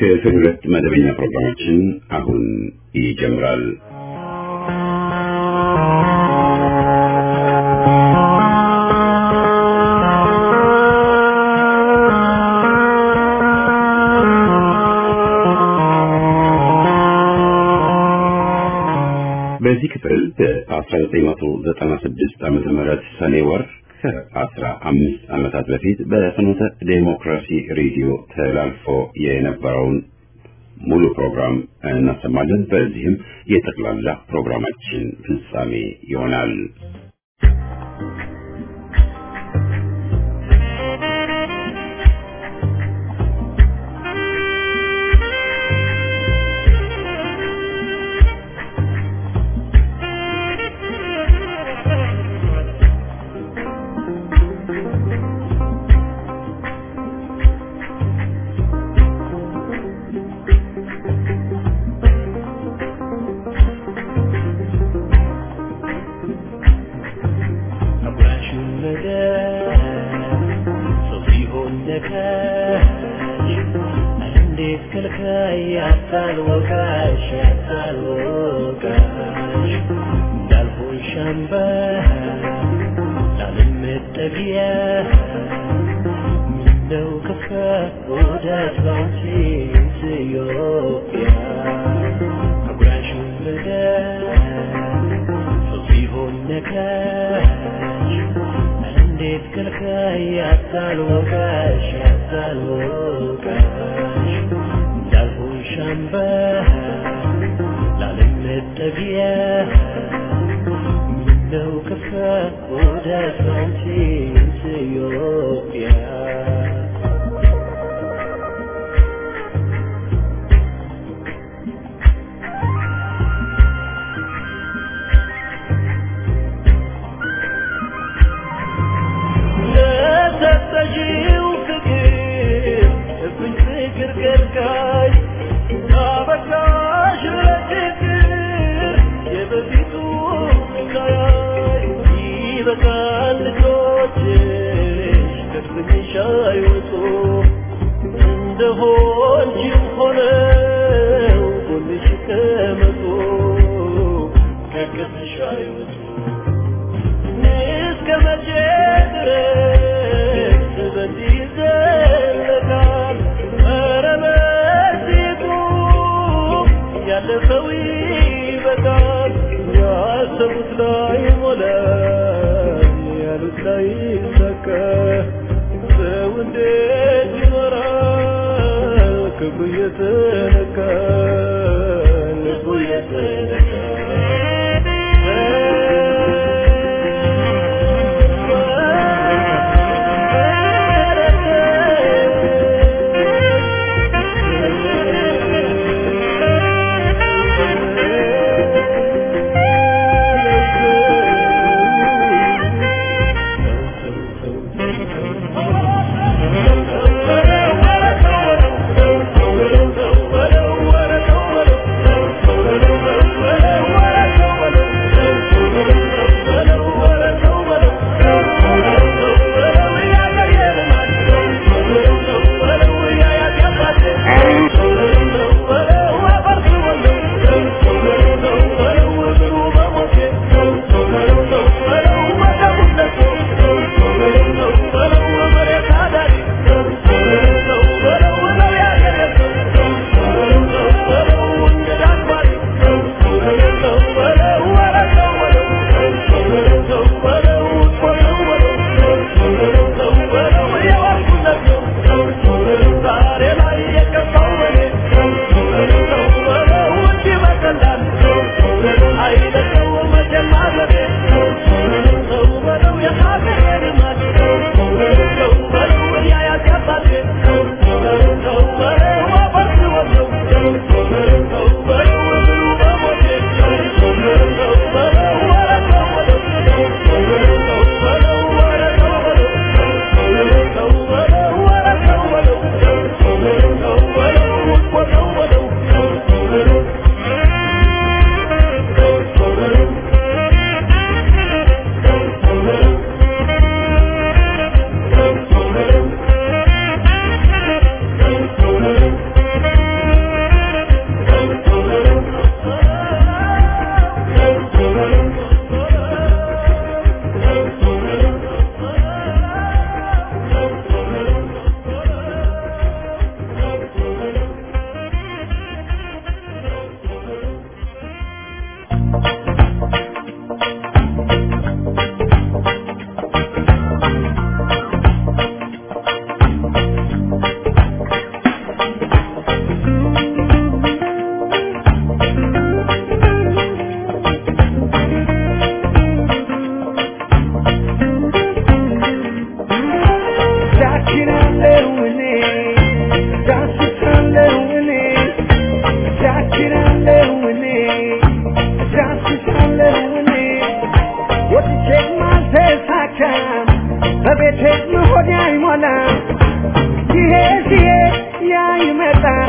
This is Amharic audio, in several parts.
ክፍል 2 መደበኛ ፕሮግራማችን አሁን ይጀምራል። በዚህ ክፍል በ1996 ዓመተ ምህረት ሰኔ ወር ከ15 ዓመታት በፊት በፍኖተ ዴሞክራሲ ሬዲዮ ተላልፎ የነበረውን ሙሉ ፕሮግራም እናሰማለን። በዚህም የጠቅላላ ፕሮግራማችን ፍጻሜ ይሆናል።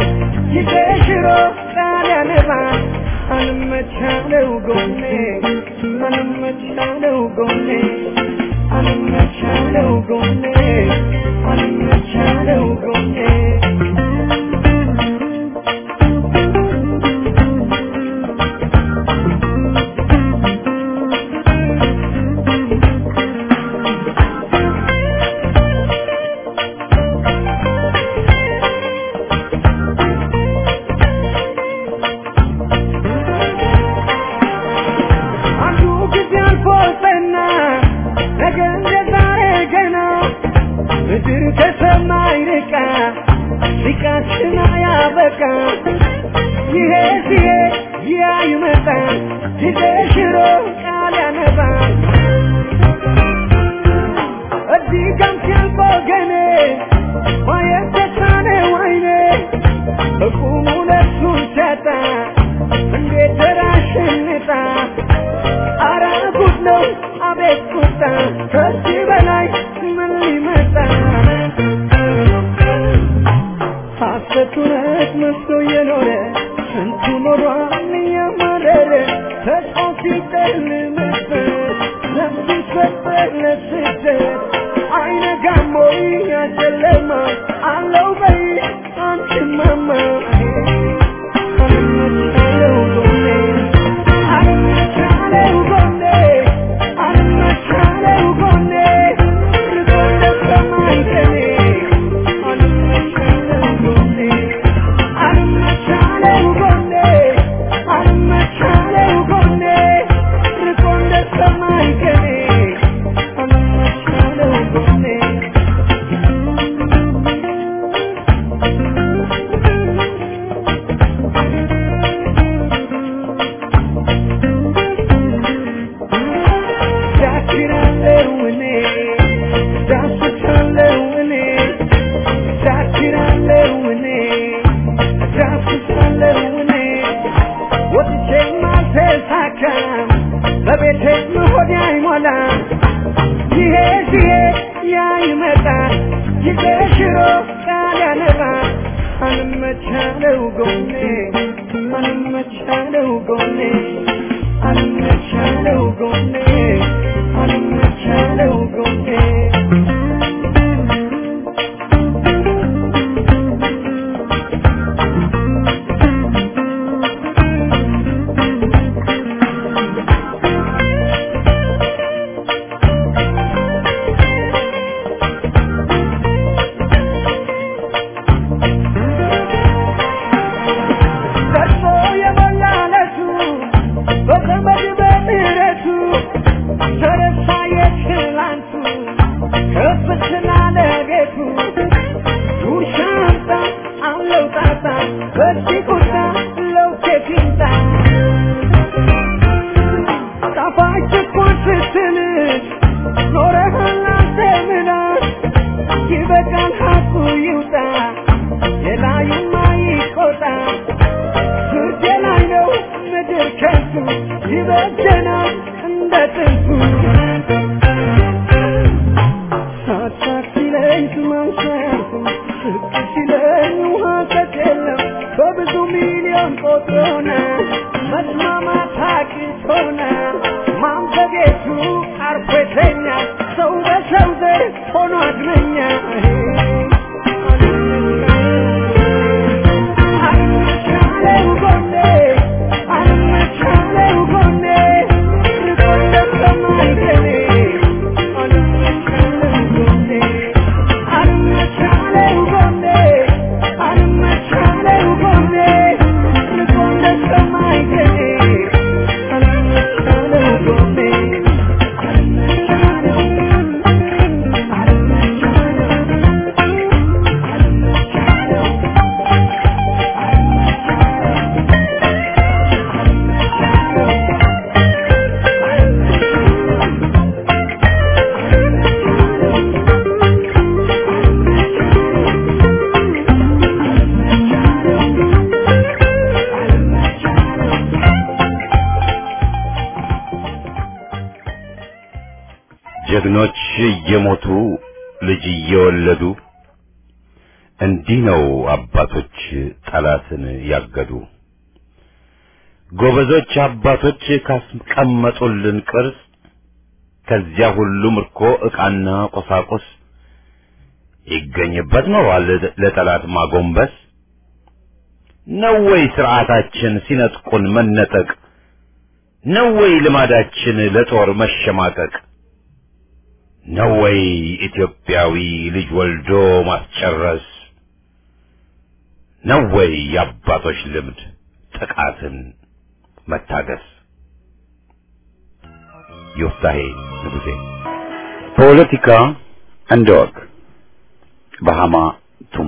ይገሽሮ ታዲያነባ አንመቻለው ጎኔ አንመቻለው ጎኔ አንመቻለው ጎኔ አንመቻለው ጎኔ ጀግኖች እየሞቱ ልጅ እየወለዱ እንዲህ ነው አባቶች ጠላትን ያገዱ። ጎበዞች አባቶች ካስቀመጡልን ቅርስ ከዚያ ሁሉ ምርኮ ዕቃና ቁሳቁስ ይገኝበት ነው ለጠላት ማጎንበስ። ነው ወይ ሥርዓታችን ሲነጥቁን መነጠቅ? ነው ወይ ልማዳችን ለጦር መሸማቀቅ? ነው ወይ ኢትዮጵያዊ ልጅ ወልዶ ማስጨረስ? ነው ወይ የአባቶች ልምድ ጥቃትን መታገስ? ዮፍታሔ ንጉሴ። ፖለቲካ እንደ ወግ በሃማ ቱማ።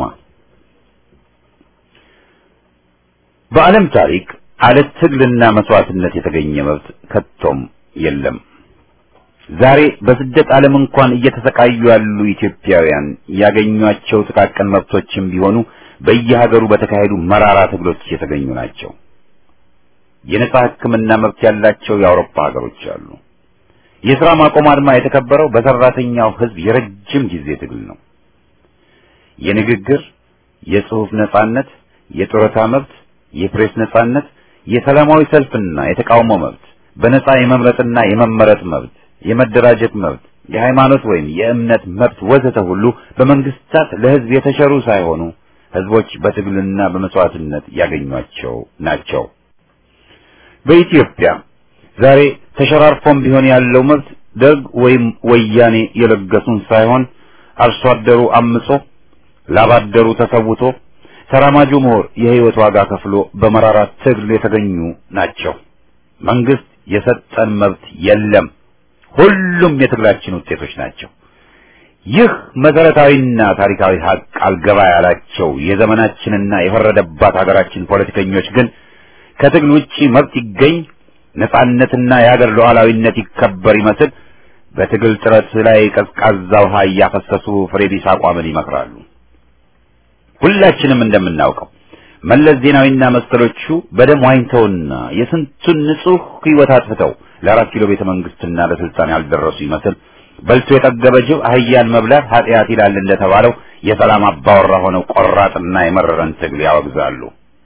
በዓለም ታሪክ አለ ትግልና መስዋዕትነት የተገኘ መብት ከቶም የለም። ዛሬ በስደት ዓለም እንኳን እየተሰቃዩ ያሉ ኢትዮጵያውያን ያገኟቸው ጥቃቅን መብቶችም ቢሆኑ በየሀገሩ በተካሄዱ መራራ ትግሎች የተገኙ ናቸው። የነጻ ሕክምና መብት ያላቸው የአውሮፓ ሀገሮች አሉ። የሥራ ማቆም አድማ የተከበረው በሰራተኛው ሕዝብ የረጅም ጊዜ ትግል ነው። የንግግር፣ የጽሑፍ ነጻነት፣ የጡረታ መብት፣ የፕሬስ ነጻነት፣ የሰላማዊ ሰልፍና የተቃውሞ መብት፣ በነጻ የመምረጥና የመመረጥ መብት፣ የመደራጀት መብት፣ የሃይማኖት ወይም የእምነት መብት ወዘተ ሁሉ በመንግስታት ለሕዝብ የተሸሩ ሳይሆኑ ሕዝቦች በትግልና በመስዋዕትነት ያገኟቸው ናቸው። በኢትዮጵያ ዛሬ ተሸራርፎም ቢሆን ያለው መብት ደርግ ወይም ወያኔ የለገሱን ሳይሆን አርሶ አደሩ አምጾ ላባደሩ ተሰውቶ ተራማጁ ምሁር የህይወት ዋጋ ከፍሎ በመራራ ትግል የተገኙ ናቸው። መንግስት የሰጠን መብት የለም። ሁሉም የትግላችን ውጤቶች ናቸው። ይህ መሰረታዊና ታሪካዊ ሀቅ አልገባ ያላቸው የዘመናችንና የፈረደባት ሀገራችን ፖለቲከኞች ግን ከትግል ውጪ መብት ይገኝ፣ ነጻነትና የሀገር ሉዓላዊነት ይከበር ይመስል በትግል ጥረት ላይ ቀዝቃዛ ውሃ እያፈሰሱ ፍሬ ቢስ አቋምን ይመክራሉ። ሁላችንም እንደምናውቀው መለስ ዜናዊና መሰሎቹ በደም ዋኝተውና የስንቱን ንጹህ ህይወት አጥፍተው ለአራት ኪሎ ቤተ መንግስትና ለስልጣን ያልደረሱ ይመስል በልቶ የጠገበ ጅብ አህያን መብላት ኃጢአት ይላል እንደተባለው የሰላም አባወራ ሆነው ቆራጥና የመረረን ትግል ያወግዛሉ።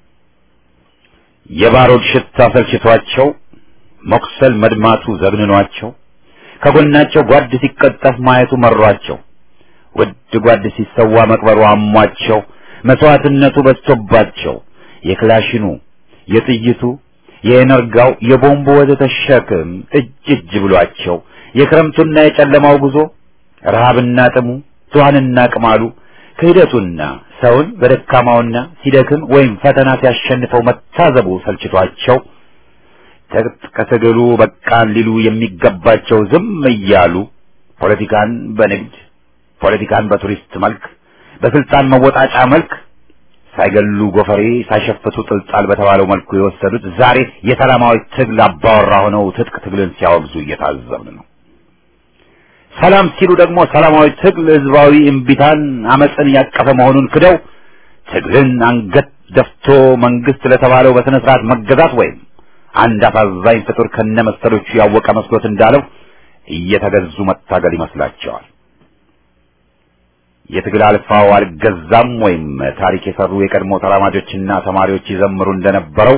የባሩድ ሽታ ሰልችቷቸው መቁሰል መድማቱ ዘግንኗቸው ከጎናቸው ጓድ ሲቀጠፍ ማየቱ መሯቸው ውድ ጓድ ሲሰዋ መቅበሩ አሟቸው መስዋዕትነቱ በዝቶባቸው የክላሽኑ የጥይቱ የኤነርጋው የቦምቡ ወዘተ ሸክም እጅ ብሏቸው የክረምቱና የጨለማው ጉዞ ረሃብና ጥሙ ቷንና ቅማሉ ክህደቱና ሰውን በደካማውና ሲደክም ወይም ፈተና ሲያሸንፈው መታዘቡ ሰልችቷቸው ተከተገሉ በቃን ሊሉ የሚገባቸው ዝም እያሉ ፖለቲካን በንግድ ፖለቲካን በቱሪስት መልክ በስልጣን መወጣጫ መልክ ሳይገሉ ጎፈሬ ሳይሸፍቱ ጥልጣል በተባለው መልኩ የወሰዱት ዛሬ የሰላማዊ ትግል አባወራ ሆነው ትጥቅ ትግልን ሲያወግዙ እየታዘብን ነው። ሰላም ሲሉ ደግሞ ሰላማዊ ትግል ህዝባዊ እምቢታን አመጽን ያቀፈ መሆኑን ክደው ትግልን አንገት ደፍቶ መንግስት ለተባለው በስነ ስርዓት መገዛት ወይም አንድ አሳዛኝ ፍጡር ከነመሰሎቹ ያወቀ መስሎት እንዳለው እየተገዙ መታገል ይመስላቸዋል። የትግል አልፋው አልገዛም ወይም ታሪክ የሰሩ የቀድሞ ተራማጆችና ተማሪዎች ይዘምሩ እንደነበረው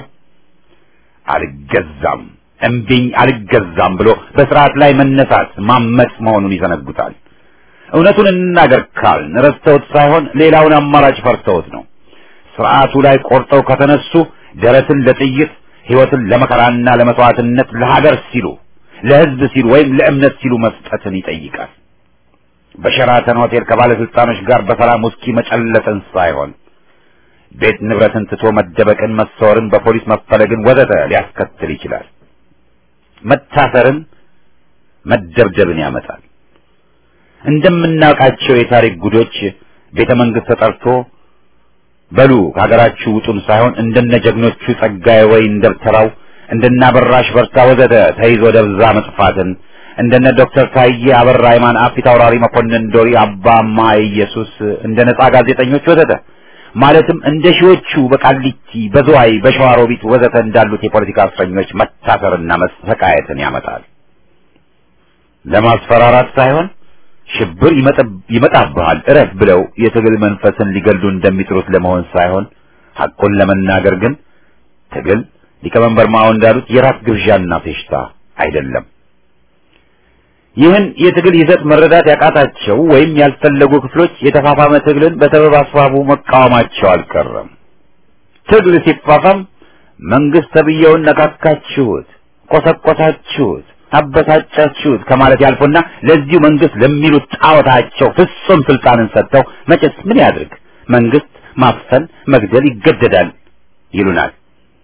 አልገዛም እምቢኝ አልገዛም ብሎ በስርዓት ላይ መነሳት ማመጽ መሆኑን ይዘነጉታል። እውነቱን እንናገር ካልን ረስተውት ሳይሆን ሌላውን አማራጭ ፈርተውት ነው። ስርዓቱ ላይ ቆርጠው ከተነሱ ደረትን ለጥይት ሕይወትን ለመከራና ለመስዋዕትነት ለሀገር ሲሉ ለህዝብ ሲሉ ወይም ለእምነት ሲሉ መስጠትን ይጠይቃል። በሸራተን ሆቴል ከባለስልጣኖች ጋር በሰላም ውስኪ መጨለጥን ሳይሆን ቤት ንብረትን ትቶ መደበቅን፣ መሰወርን፣ በፖሊስ መፈለግን ወዘተ ሊያስከትል ይችላል። መታሰርን፣ መደብደብን ያመጣል። እንደምናውቃቸው የታሪክ ጉዶች ቤተ መንግስት ተጠርቶ በሉ ከሀገራችሁ ውጡን ሳይሆን እንደነ ጀግኖቹ ጸጋዬ ወይን ደብተራው እንደነ አበራሽ በርታ ወዘተ ተይዞ ደብዛ መጥፋትን እንደነ ዶክተር ታዬ አበራ ሃይማን አፊት አውራሪ መኮንን ዶሪ አባማ ኢየሱስ እንደ ነጻ ጋዜጠኞች ወዘተ ማለትም እንደ ሺዎቹ በቃሊቲ በዝዋይ በሸዋሮቢት ወዘተ እንዳሉት የፖለቲካ እስረኞች መታሰርና መሰቃየትን ያመጣል። ለማስፈራራት ሳይሆን ሽብር ይመጣብሃል እረፍ ብለው የትግል መንፈስን ሊገሉ እንደሚጥሩት ለመሆን ሳይሆን ሐቁን ለመናገር ግን ትግል ሊቀመንበር ማኦ እንዳሉት የራት ግብዣና ፌሽታ አይደለም። ይህን የትግል ይዘት መረዳት ያቃታቸው ወይም ያልፈለጉ ክፍሎች የተፋፋመ ትግልን በሰበብ አስባቡ መቃወማቸው አልቀረም። ትግል ሲፋፋም መንግስት ተብየውን ነካካችሁት፣ ቆሰቆሳችሁት፣ አበሳጫችሁት ከማለት ያልፎና ለዚሁ መንግስት ለሚሉት ጣዖታቸው ፍጹም ስልጣንን ሰጥተው መቼስ ምን ያድርግ መንግስት ማፈን መግደል ይገደዳል ይሉናል።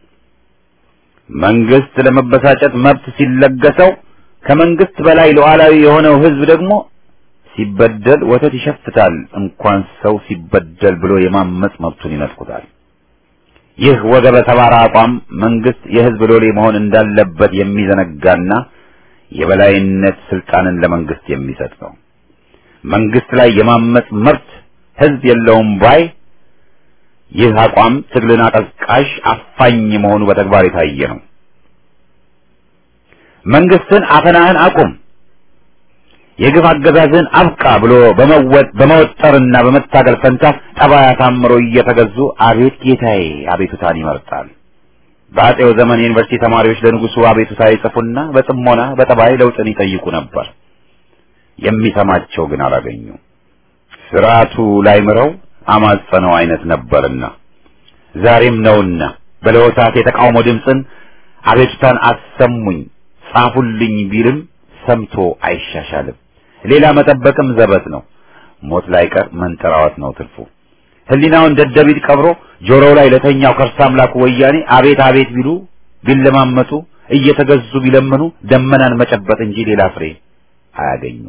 መንግስት ለመበሳጨት መብት ሲለገሰው ከመንግስት በላይ ሉዓላዊ የሆነው ህዝብ ደግሞ ሲበደል ወተት ይሸፍታል እንኳን ሰው ሲበደል ብሎ የማመጽ መብቱን ይነጥቁታል። ይህ ወገበ ሰባራ አቋም መንግስት የህዝብ ሎሌ መሆን እንዳለበት የሚዘነጋና የበላይነት ስልጣንን ለመንግስት የሚሰጥ ነው። መንግስት ላይ የማመጽ መብት ህዝብ የለውም ባይ ይህ አቋም ትግልን አቀዝቃዥ አፋኝ መሆኑ በተግባር የታየ ነው። መንግስትን አፈናህን አቁም፣ የግፍ አገዛዝን አብቃ ብሎ በመወጠርና በመታገል ፈንታ ጠባይ አሳምሮ እየተገዙ አቤት ጌታዬ አቤቱታን ይመርጣል። በአጼው ዘመን የዩኒቨርሲቲ ተማሪዎች ለንጉሱ አቤቱታ ይጽፉና በጥሞና በጠባይ ለውጥን ይጠይቁ ነበር። የሚሰማቸው ግን አላገኙ። ስርዓቱ ላይ ምረው አማጸነው አይነት ነበርና ዛሬም ነውና በለሆሳት የተቃውሞ ድምፅን አቤቱታን አሰሙኝ ጻፉልኝ ቢልም ሰምቶ አይሻሻልም። ሌላ መጠበቅም ዘበት ነው። ሞት ላይ ቀር መንጠራወት ነው ትርፉ። ህሊናውን ደደቢት ቀብሮ ጆሮው ላይ ለተኛው ከርሳ አምላኩ ወያኔ አቤት አቤት ቢሉ ቢለማመጡ እየተገዙ ቢለምኑ ደመናን መጨበጥ እንጂ ሌላ ፍሬ አያገኙ።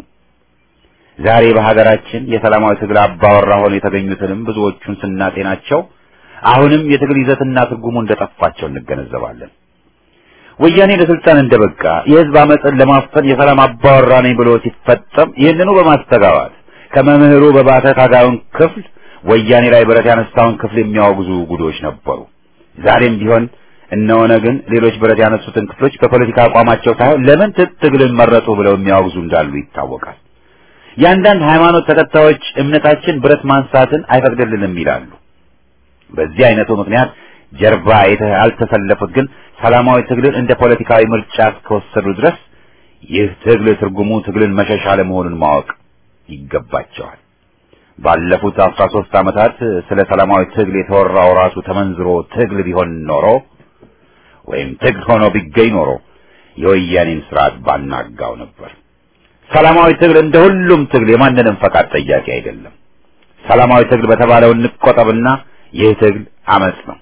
ዛሬ በሀገራችን የሰላማዊ ትግል አባወራ ሆነው የተገኙትንም ብዙዎቹን ስናጤናቸው አሁንም የትግል ይዘትና ትርጉሙ እንደጠፋቸው እንገነዘባለን። ወያኔ ለስልጣን እንደበቃ የህዝብ አመጽን ለማፈን የሰላም አባወራ ነኝ ብሎ ሲፈጸም ይህንኑ በማስተጋባት ከመምህሩ በባተ ታጋዩን ክፍል ወያኔ ላይ ብረት ያነሳውን ክፍል የሚያወግዙ ጉዶች ነበሩ። ዛሬም ቢሆን እነሆነ ግን ሌሎች ብረት ያነሱትን ክፍሎች በፖለቲካ አቋማቸው ሳይሆን ለምን ትግልን መረጡ ብለው የሚያወግዙ እንዳሉ ይታወቃል። የአንዳንድ ሃይማኖት ተከታዮች እምነታችን ብረት ማንሳትን አይፈቅድልንም ይላሉ። በዚህ አይነቱ ምክንያት ጀርባ ያልተሰለፉት ግን ሰላማዊ ትግልን እንደ ፖለቲካዊ ምርጫ እስከወሰዱ ድረስ ይህ ትግል ትርጉሙ ትግልን መሸሻ ለመሆኑን ማወቅ ይገባቸዋል። ባለፉት 13 ዓመታት ስለ ሰላማዊ ትግል የተወራው ራሱ ተመንዝሮ ትግል ቢሆን ኖሮ ወይም ትግል ሆኖ ቢገኝ ኖሮ የወያኔን ስርዓት ባናጋው ነበር። ሰላማዊ ትግል እንደ ሁሉም ትግል የማንንም ፈቃድ ጠያቂ አይደለም። ሰላማዊ ትግል በተባለው እንቆጠብና ይህ ትግል አመጽ ነው።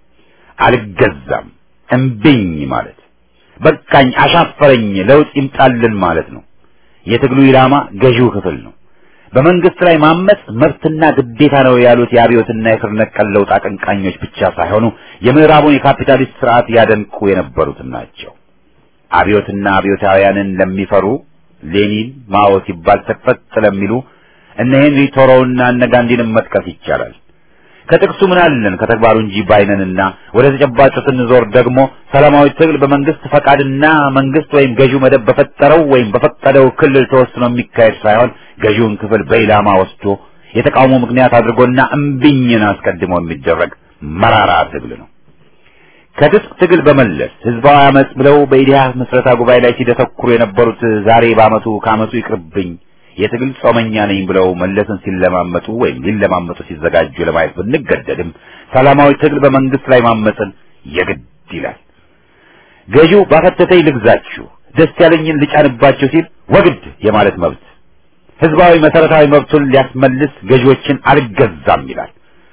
አልገዛም እምቢኝ ማለት በቃኝ አሻፈረኝ ለውጥ ይምጣልን ማለት ነው። የትግሉ ኢላማ ገዢው ክፍል ነው። በመንግስት ላይ ማመጽ መብትና ግዴታ ነው ያሉት የአብዮትና የስር ነቀል ለውጥ አቀንቃኞች ብቻ ሳይሆኑ የምዕራቡን የካፒታሊስት ስርዓት ያደንቁ የነበሩት ናቸው። አብዮትና አብዮታውያንን ለሚፈሩ ሌኒን ማኦ ሲባል ተፈጥ ለሚሉ እነ ሄንሪ ቶሮውና እነ ጋንዲንም መጥቀስ ይቻላል። ከጥቅሱ ምን አለን ከተግባሩ እንጂ ባይነንና ወደ ተጨባጩ ስንዞር ደግሞ ሰላማዊ ትግል በመንግስት ፈቃድና መንግስት ወይም ገዢው መደብ በፈጠረው ወይም በፈቀደው ክልል ተወስኖ የሚካሄድ ሳይሆን ገዢውን ክፍል በኢላማ ወስዶ የተቃውሞ ምክንያት አድርጎና እምቢኝን አስቀድሞ የሚደረግ መራራ ትግል ነው። ከትጥቅ ትግል በመለስ ህዝባዊ አመጽ ብለው በኢዲሃ ምስረታ ጉባኤ ላይ ሲደተኩሩ የነበሩት ዛሬ በአመቱ ከአመቱ ይቅርብኝ የትግል ጾመኛ ነኝ ብለው መለስን ሲለማመጡ ወይም ሊለማመጡ ሲዘጋጁ ለማየት ብንገደድም ሰላማዊ ትግል በመንግስት ላይ ማመጽን የግድ ይላል። ገዢው ባፈተተኝ ልግዛችሁ ደስ ያለኝን ልጫንባችሁ ሲል ወግድ የማለት መብት ህዝባዊ መሰረታዊ መብቱን ሊያስመልስ ገዢዎችን አልገዛም ይላል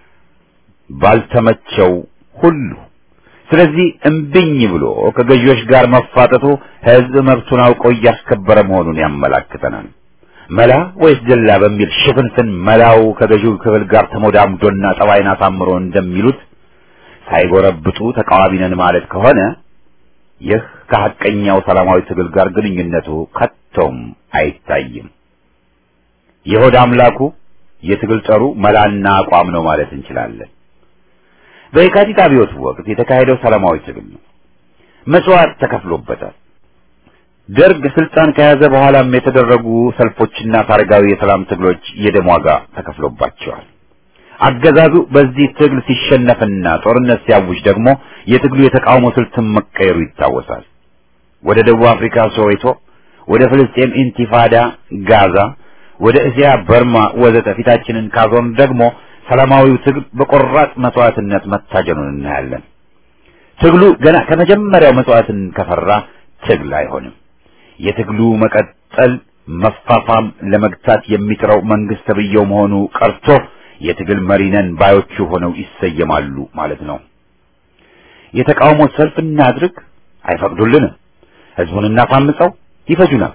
ባልተመቸው ሁሉ። ስለዚህ እምቢኝ ብሎ ከገዢዎች ጋር መፋጠጡ ህዝብ መብቱን አውቆ እያስከበረ መሆኑን ያመላክተናል። መላ ወይስ ደላ በሚል ሽፍንፍን መላው ከገዢው ክፍል ጋር ተሞዳምዶና ጠባይን አሳምሮ እንደሚሉት ሳይጎረብጡ ተቃዋሚ ነን ማለት ከሆነ ይህ ከሐቀኛው ሰላማዊ ትግል ጋር ግንኙነቱ ከቶም አይታይም። የሆድ አምላኩ የትግል ጠሩ መላና አቋም ነው ማለት እንችላለን። በየካቲት አብዮት ወቅት የተካሄደው ሰላማዊ ትግል ነው። መስዋዕት ተከፍሎበታል። ደርግ ስልጣን ከያዘ በኋላም የተደረጉ ሰልፎችና ታሪካዊ የሰላም ትግሎች የደም ዋጋ ተከፍሎባቸዋል። አገዛዙ በዚህ ትግል ሲሸነፍና ጦርነት ሲያውጅ ደግሞ የትግሉ የተቃውሞ ስልትም መቀየሩ ይታወሳል። ወደ ደቡብ አፍሪካ ሶዌቶ፣ ወደ ፍልስጤም ኢንቲፋዳ ጋዛ፣ ወደ እስያ በርማ ወዘተ ፊታችንን ካዞን ደግሞ ሰላማዊው ትግል በቆራጥ መስዋዕትነት መታጀኑን እናያለን። ትግሉ ገና ከመጀመሪያው መስዋዕትን ከፈራ ትግል አይሆንም። የትግሉ መቀጠል መፋፋም ለመግታት የሚጥረው መንግስት ተብየው መሆኑ ቀርቶ የትግል መሪነን ባዮቹ ሆነው ይሰየማሉ ማለት ነው። የተቃውሞ ሰልፍ እናድርግ፣ አይፈቅዱልንም። ህዝቡን እናፋምጸው፣ ይፈጁናል።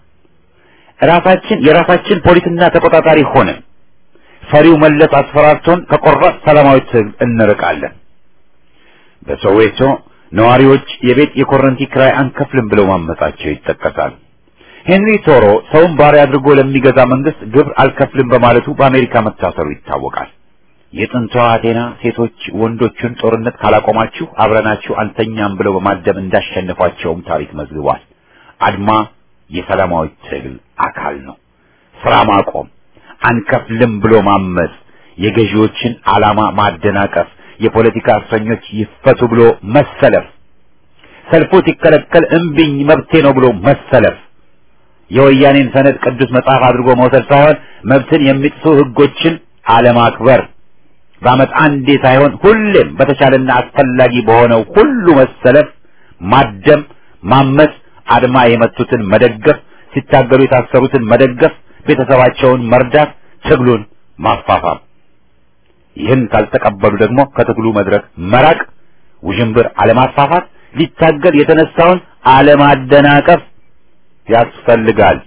የራሳችን ፖሊስና ተቆጣጣሪ ሆነን ፈሪው መለስ አስፈራርቶን ከቆራጥ ሰላማዊ ትግል እንርቃለን። በሶዌቶ ነዋሪዎች የቤት የኮረንቲ ክራይ አንከፍልም ብለው ማመጻቸው ይጠቀሳል። ሄንሪ ቶሮ ሰውን ባሪያ አድርጎ ለሚገዛ መንግስት ግብር አልከፍልም በማለቱ በአሜሪካ መታሰሩ ይታወቃል። የጥንቷ አቴና ሴቶች ወንዶቹን ጦርነት ካላቆማችሁ አብረናችሁ አንተኛም ብለው በማደም እንዳሸነፏቸውም ታሪክ መዝግቧል። አድማ የሰላማዊ ትግል አካል ነው። ስራ ማቆም፣ አንከፍልም ብሎ ማመጽ፣ የገዢዎችን ዓላማ ማደናቀፍ፣ የፖለቲካ እስረኞች ይፈቱ ብሎ መሰለፍ፣ ሰልፉ ሲከለከል እምቢኝ መብቴ ነው ብሎ መሰለፍ፣ የወያኔን ሰነድ ቅዱስ መጽሐፍ አድርጎ መውሰድ ሳይሆን መብትን የሚጥሱ ህጎችን አለማክበር፣ በዓመት አንዴ ሳይሆን ሁሌም በተቻለና አስፈላጊ በሆነው ሁሉ መሰለፍ፣ ማደም፣ ማመጽ፣ አድማ የመቱትን መደገፍ፣ ሲታገሉ የታሰሩትን መደገፍ፣ ቤተሰባቸውን መርዳት፣ ትግሉን ማፋፋም። ይህን ካልተቀበሉ ደግሞ ከትግሉ መድረክ መራቅ፣ ውዥንብር አለማፋፋት፣ ሊታገል የተነሳውን አለማደናቀፍ ያስፈልጋል።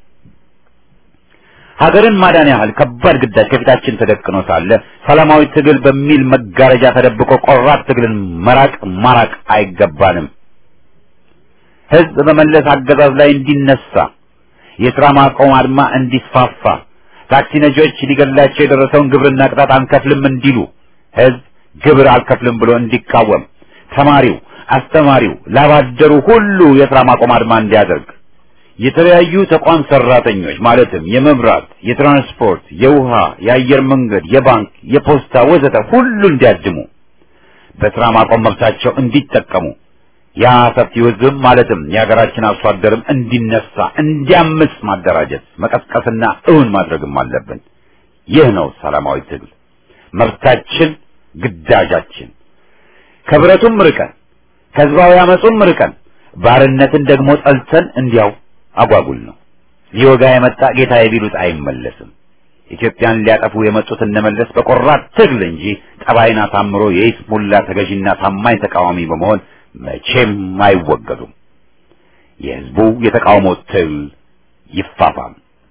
ሀገርን ማዳን ያህል ከባድ ግዳጅ ከፊታችን ተደቅኖ ሳለ ሰላማዊ ትግል በሚል መጋረጃ ተደብቆ ቆራጥ ትግልን ማራቅ አይገባንም። ህዝብ በመለስ አገዛዝ ላይ እንዲነሳ፣ የሥራ ማቆም አድማ እንዲስፋፋ፣ ታክሲ ነጂዎች ሊገድላቸው የደረሰውን ግብርና ቅጣት አንከፍልም እንዲሉ፣ ህዝብ ግብር አልከፍልም ብሎ እንዲቃወም፣ ተማሪው፣ አስተማሪው፣ ላባደሩ ሁሉ የሥራ ማቆም አድማ እንዲያደርግ፣ የተለያዩ ተቋም ሰራተኞች ማለትም የመብራት፣ የትራንስፖርት፣ የውሃ፣ የአየር መንገድ፣ የባንክ፣ የፖስታ ወዘተ ሁሉ እንዲያድሙ፣ በሥራ ማቆም መብታቸው እንዲጠቀሙ፣ ያ ሰፊው ህዝብ ማለትም የሀገራችን አርሶ አደርም እንዲነሳ እንዲያምስ ማደራጀት፣ መቀስቀስና እውን ማድረግም አለብን። ይህ ነው ሰላማዊ ትግል መብታችን፣ ግዳጃችን። ከብረቱም ርቀን ከህዝባዊ አመጹም ርቀን ባርነትን ደግሞ ጠልተን እንዲያው አጓጉል ነው። ሊወጋ የመጣ ጌታዬ ቢሉት አይመለስም። ኢትዮጵያን ሊያጠፉ የመጡት እነመለስ በቆራጥ ትግል እንጂ ጠባይን አሳምሮ የይስሙላ ተገዥና ታማኝ ተቃዋሚ በመሆን መቼም አይወገዱም። የህዝቡ የተቃውሞ ትግል ይፋፋም።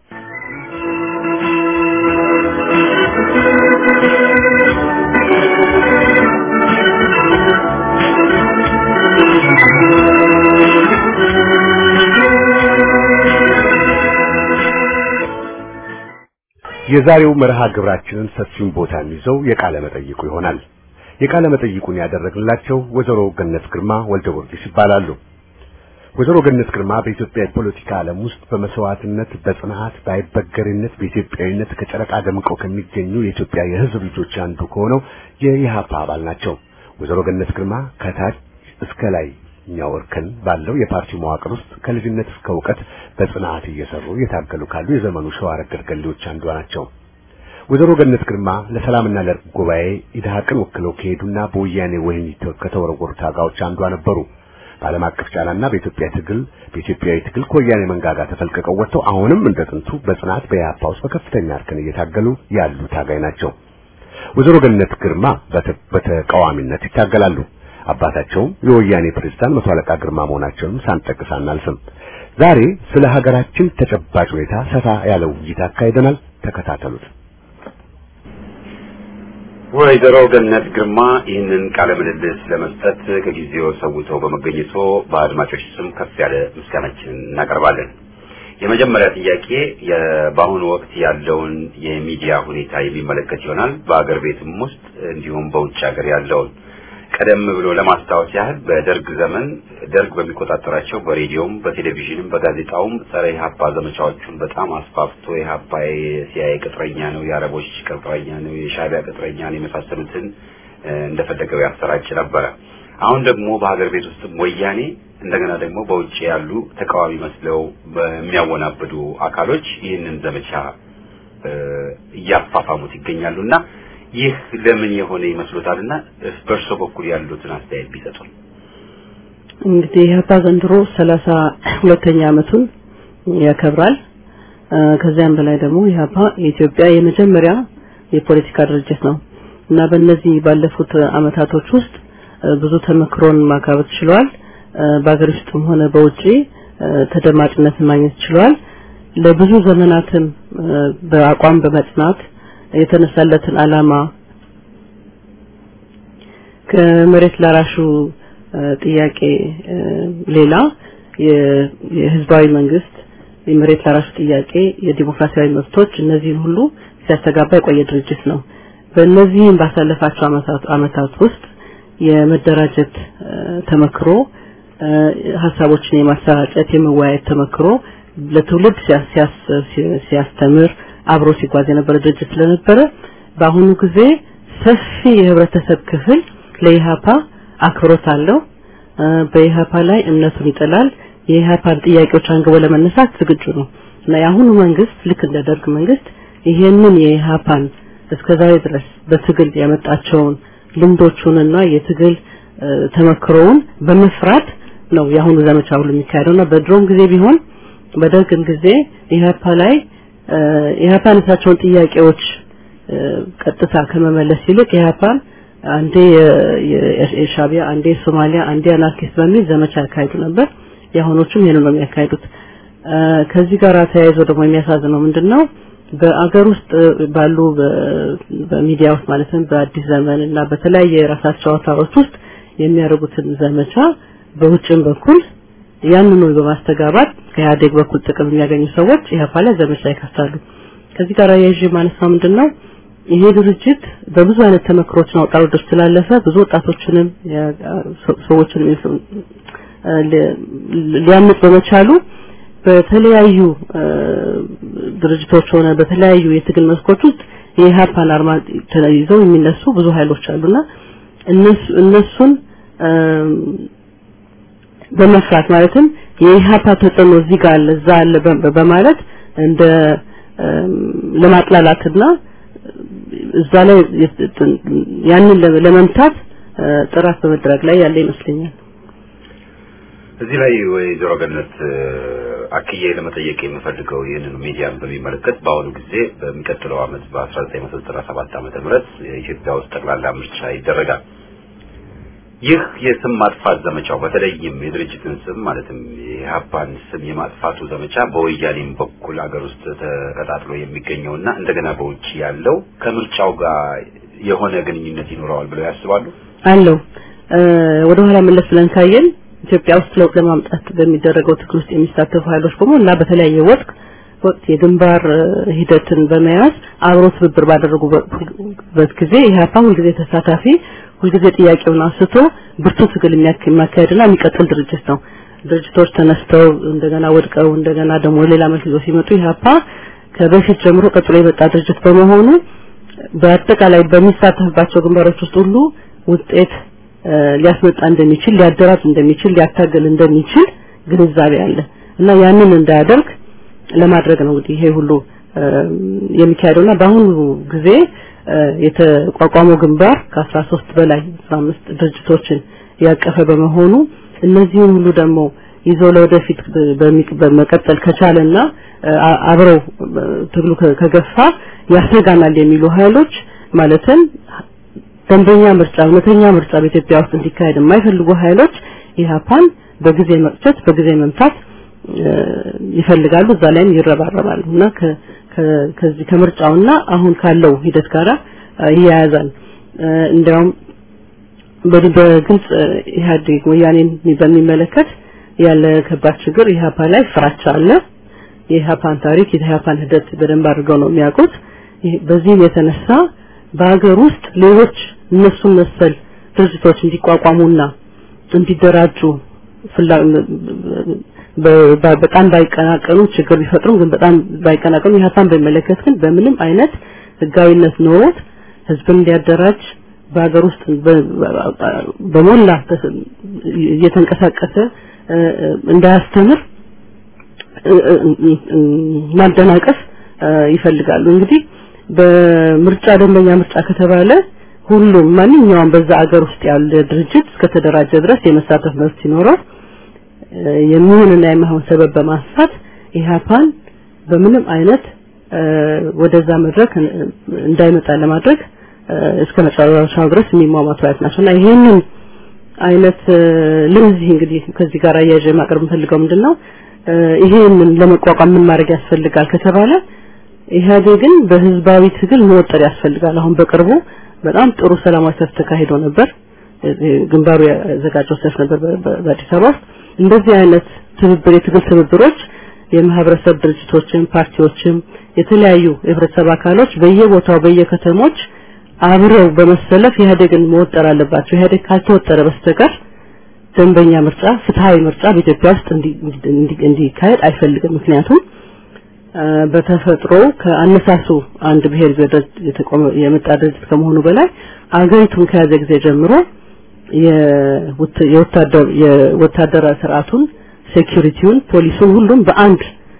የዛሬው መርሃ ግብራችንን ሰፊውን ቦታ ይዘው የቃለ መጠይቁ ይሆናል። የቃለ መጠይቁን ያደረግላቸው ወይዘሮ ገነት ግርማ ወልደ ጊዮርጊስ ይባላሉ። ወይዘሮ ገነት ግርማ በኢትዮጵያ የፖለቲካ ዓለም ውስጥ በመስዋዕትነት፣ በጽናት፣ በአይበገሬነት፣ በኢትዮጵያዊነት ከጨረቃ ደምቀው ከሚገኙ የኢትዮጵያ የህዝብ ልጆች አንዱ ከሆነው የኢህአፓ አባል ናቸው። ወይዘሮ ገነት ግርማ ከታች እስከ ላይ እርከን ባለው የፓርቲው መዋቅር ውስጥ ከልጅነት እስከ ዕውቀት በጽናት እየሰሩ የታገሉ ካሉ የዘመኑ ሸዋ ረገድ ገሌዎች አንዷ ናቸው። ወይዘሮ ገነት ግርማ ለሰላምና ለእርቅ ጉባኤ ኢድሃቅን ወክለው ከሄዱና በወያኔ ወህኒ ከተወረወሩ ታጋዮች አንዷ ነበሩ። በዓለም አቀፍ ጫናና በኢትዮጵያዊ ትግል ከወያኔ መንጋጋ ተፈልቀቀው ወጥተው አሁንም እንደ ጥንቱ በጽናት በኢህአፓ ውስጥ በከፍተኛ እርከን እየታገሉ ያሉ ታጋይ ናቸው። ወይዘሮ ገነት ግርማ በተቃዋሚነት ይታገላሉ። አባታቸውም የወያኔ ፕሬዝዳንት መቶ አለቃ ግርማ መሆናቸውን ሳንጠቅስ አናልፍም። ዛሬ ስለ ሀገራችን ተጨባጭ ሁኔታ ሰፋ ያለ ውይይት አካሂደናል። ተከታተሉት። ወይዘሮ ገነት ግርማ ይህንን ቃለ ምልልስ ለመስጠት ከጊዜው ሰውተው በመገኘቶ በአድማጮች ስም ከፍ ያለ ምስጋናችንን እናቀርባለን። የመጀመሪያ ጥያቄ በአሁኑ ወቅት ያለውን የሚዲያ ሁኔታ የሚመለከት ይሆናል። በአገር ቤትም ውስጥ እንዲሁም በውጭ ሀገር ያለውን ቀደም ብሎ ለማስታወስ ያህል በደርግ ዘመን ደርግ በሚቆጣጠራቸው በሬዲዮም በቴሌቪዥንም በጋዜጣውም ጸረ ኢህአፓ ዘመቻዎቹን በጣም አስፋፍቶ ኢህአፓ የሲአይኤ ቅጥረኛ ነው፣ የአረቦች ቅጥረኛ ነው፣ የሻዕቢያ ቅጥረኛ ነው የመሳሰሉትን እንደፈለገው ያሰራጭ ነበር። አሁን ደግሞ በሀገር ቤት ውስጥ ወያኔ እንደገና ደግሞ በውጭ ያሉ ተቃዋሚ መስለው በሚያወናብዱ አካሎች ይህንን ዘመቻ እያፋፋሙት ይገኛሉና ይህ ለምን የሆነ ይመስሎታልና በርሶ በኩል ያሉትን አስተያየት ቢሰጡን። እንግዲህ ኢህአፓ ዘንድሮ 32ኛ ዓመቱን ያከብራል። ከዚያም በላይ ደግሞ ኢህአፓ የኢትዮጵያ የመጀመሪያ የፖለቲካ ድርጅት ነው እና በእነዚህ ባለፉት አመታቶች ውስጥ ብዙ ተመክሮን ማካበት ችሏል። በአገር ውስጥም ሆነ በውጪ ተደማጭነትን ማግኘት ችሏል። ለብዙ ዘመናትም በአቋም በመጽናት የተነሳለትን ዓላማ ከመሬት ላራሹ ጥያቄ ሌላ የህዝባዊ መንግስት የመሬት ላራሹ ጥያቄ የዲሞክራሲያዊ መብቶች እነዚህን ሁሉ ሲያስተጋባ የቆየ ድርጅት ነው። በእነዚህም ባሳለፋቸው አመታት ውስጥ የመደራጀት ተመክሮ ሐሳቦችን የማሰራጨት የመወያየት ተመክሮ ለትውልድ ሲያስተምር አብሮ ሲጓዝ የነበረ ድርጅት ስለነበረ በአሁኑ ጊዜ ሰፊ የህብረተሰብ ክፍል ለኢህአፓ አክብሮት አለው። በኢህአፓ ላይ እምነቱን ይጥላል። የኢህአፓን ጥያቄዎች አንግቦ ለመነሳት ዝግጁ ነው እና የአሁኑ መንግስት ልክ እንደ ደርግ መንግስት ይሄንን የኢህአፓን እስከዛሬ ድረስ በትግል ያመጣቸውን ልምዶቹንና የትግል ተመክሮውን በመፍራት ነው የአሁኑ ዘመቻ ሁሉ የሚካሄደውና በድሮም ጊዜ ቢሆን በደርግም ጊዜ ኢህአፓን እሳቸውን ጥያቄዎች ቀጥታ ከመመለስ ይልቅ ኢህአፓን አንዴ የሻዕቢያ አንዴ ሶማሊያ አንዴ አናርኪስት በሚል ዘመቻ ያካሂዱ ነበር። የአሁኖቹም ይሄንን ነው የሚያካሂዱት። ከዚህ ጋር ተያይዞ ደግሞ የሚያሳዝነው ምንድነው በአገር ውስጥ ባሉ በሚዲያ ውስጥ ማለትም በአዲስ ዘመን እና በተለያየ የራሳቸው አውታሮች ውስጥ የሚያደርጉትን ዘመቻ በውጭም በኩል ያንኑ በማስተጋባት ከኢህአዴግ በኩል ጥቅም የሚያገኙ ሰዎች ኢህአፓ ላይ ዘመቻ ይከፍታሉ። ከዚህ ጋር ያይዤ ማነሳው ምንድነው ይሄ ድርጅት በብዙ አይነት ተመክሮችን አውጣው ስላለፈ ብዙ ወጣቶችንም ሰዎችንም ሊያምጥ በመቻሉ በተለያዩ ድርጅቶች ሆነ በተለያዩ የትግል መስኮች ውስጥ የኢህአፓን አርማ ተይዘው የሚነሱ ብዙ ኃይሎች አሉና እነሱን በመፍራት ማለትም የኢህአፓ ተጽዕኖ እዚህ ጋር አለ እዛ አለ በማለት እንደ ለማጥላላትና እዛ ላይ ያንን ለመምታት ጥራት በመድረግ ላይ ያለ ይመስለኛል። እዚህ ላይ ወይዘሮ ገነት አክዬ ለመጠየቅ የምፈልገው ይህንን ሚዲያን በሚመለከት በአሁኑ ጊዜ በሚቀጥለው አመት በ1997 ዓመተ ምህረት የኢትዮጵያ ውስጥ ጠቅላላ ምርጫ ይደረጋል። ይህ የስም ማጥፋት ዘመቻው በተለይም የድርጅትን ስም ማለትም የኢህአፓን ስም የማጥፋቱ ዘመቻ በወያኔም በኩል አገር ውስጥ ተቀጣጥሎ የሚገኘውና እንደገና በውጭ ያለው ከምርጫው ጋር የሆነ ግንኙነት ይኖረዋል ብለው ያስባሉ? አለው። ወደ ኋላ መለስ ብለን ካየን ኢትዮጵያ ውስጥ ለውጥ ለማምጣት በሚደረገው ትግል ውስጥ የሚሳተፉ ኃይሎች በሙሉ በተለያየ ወቅት የግንባር ሂደትን በመያዝ አብሮ ትብብር ባደረጉበት ጊዜ ኢህአፓ ሁልጊዜ ተሳታፊ ሁልጊዜ ጥያቄውን አንስቶ ብርቱ ትግል የሚያካሄድና የሚቀጥል ድርጅት ነው። ድርጅቶች ተነስተው እንደገና ወድቀው እንደገና ደግሞ ሌላ መልክ ይዘው ሲመጡ ኢህአፓ ከበፊት ጀምሮ ቀጥሎ የመጣ ድርጅት በመሆኑ በአጠቃላይ በሚሳተፍባቸው ግንባሮች ውስጥ ሁሉ ውጤት ሊያስመጣ እንደሚችል ሊያደራጅ እንደሚችል ሊያታገል እንደሚችል ግንዛቤ አለ እና ያንን እንዳያደርግ ለማድረግ ነው እንግዲህ ይሄ ሁሉ የሚካሄደውና በአሁኑ ጊዜ የተቋቋመው ግንባር ከ13 በላይ 15 ድርጅቶችን ያቀፈ በመሆኑ እነዚህን ሁሉ ደግሞ ይዞ ለወደፊት በመቀጠል ከቻለና አብረው ትግሉ ከገፋ ያሰጋናል የሚሉ ኃይሎች ማለትም ደንበኛ ምርጫ እውነተኛ ምርጫ በኢትዮጵያ ውስጥ እንዲካሄድ የማይፈልጉ ኃይሎች ኢህአፓን በጊዜ መቅጨት በጊዜ መምታት ይፈልጋሉ። እዛ ላይም ይረባረባሉና ከዚህ ከምርጫውና አሁን ካለው ሂደት ጋራ ይያያዛል። እንዲያውም በግልጽ ኢህአዴግ ወያኔን በሚመለከት ያለ ከባድ ችግር ኢህአፓ ላይ ፍራቻ አለ። የኢህአፓን ታሪክ የኢህአፓን ሂደት በደንብ አድርገው ነው የሚያውቁት። በዚህም የተነሳ በአገር ውስጥ ሌሎች እነሱን መሰል ድርጅቶች እንዲቋቋሙና እንዲደራጁ በጣም ባይቀናቀኑ ችግር ቢፈጥሩም ግን በጣም ባይቀናቀኑ የሀሳብ በመለከት ግን በምንም አይነት ህጋዊነት ኖሮት ህዝብን እንዲያደራጅ በአገር ውስጥ በሞላ እየተንቀሳቀሰ እንዳያስተምር ማደናቀፍ ይፈልጋሉ። እንግዲህ በምርጫ ደንበኛ ምርጫ ከተባለ ሁሉም ማንኛውም በዛ አገር ውስጥ ያለ ድርጅት እስከተደራጀ ድረስ የመሳተፍ መብት ሲኖረው የሚሆንና የማይሆን ሰበብ በማንሳት ኢህአፓን በምንም አይነት ወደዛ መድረክ እንዳይመጣ ለማድረግ እስከ መጨረሻው ድረስ የሚሟሟቱ ናቸውና ይሄንን አይነት ለዚህ እንግዲህ ከዚህ ጋር አያይዤ ማቅረብ ፈልገው ምንድነው ይሄንን ለመቋቋም ምን ማድረግ ያስፈልጋል ከተባለ ኢህአዴግን በህዝባዊ ትግል መወጠር ያስፈልጋል። አሁን በቅርቡ በጣም ጥሩ ሰላማዊ ሰልፍ ተካሂዶ ነበር። ግንባሩ ያዘጋጀው ሰልፍ ነበር በአዲስ አበባ። እንደዚህ አይነት የትግል ትብብሮች የማህበረሰብ ድርጅቶችም ፓርቲዎችም የተለያዩ የህብረተሰብ አካሎች በየቦታው በየከተሞች አብረው በመሰለፍ ኢህአዴግን መወጠር አለባቸው። ኢህአዴግ ካልተወጠረ በስተቀር ደንበኛ ምርጫ ፍትሃዊ ምርጫ በኢትዮጵያ ውስጥ እንዲካሄድ አይፈልግም። ምክንያቱም በተፈጥሮ ከአነሳሱ አንድ ብሔር የመጣ ድርጅት ከመሆኑ በላይ አገሪቱን ከያዘ ጊዜ ጀምሮ የወታደራዊ ስርዓቱን ሴኩሪቲውን ፖሊሱን ሁሉም በአንድ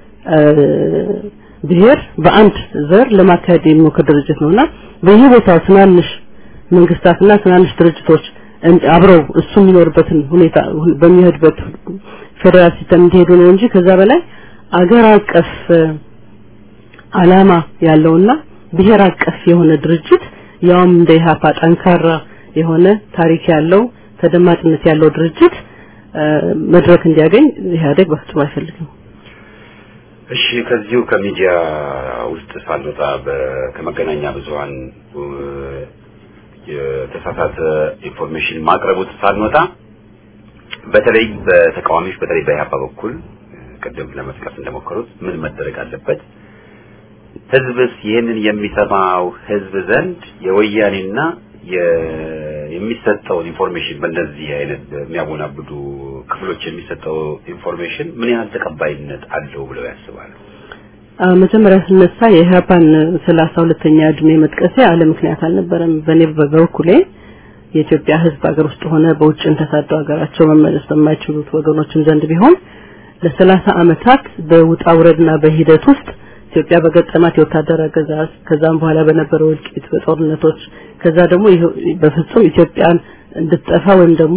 ብሔር በአንድ ዘር ለማካሄድ የሚሞክር ድርጅት ነውና በየቦታው ትናንሽ መንግስታትና ትናንሽ ድርጅቶች አብረው እሱ የሚኖርበትን ሁኔታ በሚሄድበት ፌደራል ሲስተም እንዲሄዱ ነው እንጂ ከዛ በላይ አገር አቀፍ አላማ ያለውና ብሔር አቀፍ የሆነ ድርጅት ያውም እንደ ኢህአፓ ጠንካራ የሆነ ታሪክ ያለው ተደማጭነት ያለው ድርጅት መድረክ እንዲያገኝ ኢህአዴግ በፍጹም አይፈልግም። እሺ ከዚሁ ከሚዲያ ውስጥ ሳልወጣ ከመገናኛ ብዙሃን የተሳሳተ ኢንፎርሜሽን ማቅረቡት ሳልወጣ በተለይ በተቃዋሚዎች በተለይ በኢህአፓ በኩል ቀደም ለመስከፍ እንደሞከሩት ምን መደረግ አለበት? ህዝብስ ይሄንን የሚሰማው ህዝብ ዘንድ የወያኔና የሚሰጠው ኢንፎርሜሽን በእንደዚህ አይነት የሚያወናብዱ ክፍሎች የሚሰጠው ኢንፎርሜሽን ምን ያህል ተቀባይነት አለው ብለው ያስባሉ? መጀመሪያ ስነሳ የኢህአፓን 32ኛ እድሜ መጥቀሴ አለ ምክንያት አልነበረም። በኔ በበኩሌ የኢትዮጵያ ህዝብ ሀገር ውስጥ ሆነ በውጭን ተሳደው ሀገራቸው መመለስ በማይችሉት ወገኖችን ዘንድ ቢሆን ለ30 አመታት በውጣ ውረድና በሂደት ውስጥ ኢትዮጵያ በገጠማት የወታደር አገዛዝ ከዛም በኋላ በነበረው እልቂት በጦርነቶች ከዛ ደግሞ በፍጹም ኢትዮጵያን እንድትጠፋ ወይም ደግሞ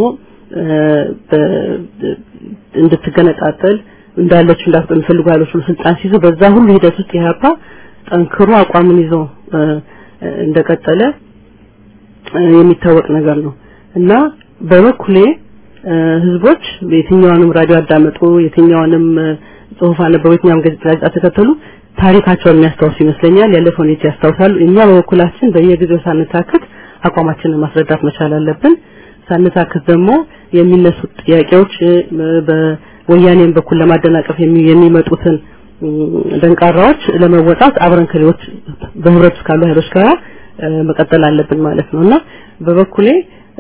እንድትገነጣጠል እንዳለች እንዳትፈልጉ ያሉት ስልጣን ሲይዙ በዛ ሁሉ ሂደት ውስጥ ኢህአፓ ጠንክሮ አቋምን ይዞ እንደቀጠለ የሚታወቅ ነገር ነው እና በበኩሌ ህዝቦች በየትኛውንም ራዲዮ አዳመጡ የትኛውንም ጽሁፍ አነበቡ የትኛውንም ጋዜጣ ተከተሉ ታሪካቸውን የሚያስታውሱ ይመስለኛል። ያለፈውን ያስታውሳሉ። እኛ በበኩላችን በየጊዜው ሳንታክት አቋማችንን ማስረዳት መቻል አለብን። ሳንታክት ደግሞ የሚነሱ ጥያቄዎች በወያኔም በኩል ለማደናቀፍ የሚመጡትን ደንቃራዎች ለመወጣት አብረን ከሌሎች በህብረት ካሉ ኃይሎች ጋር መቀጠል አለብን ማለት ነውና በበኩሌ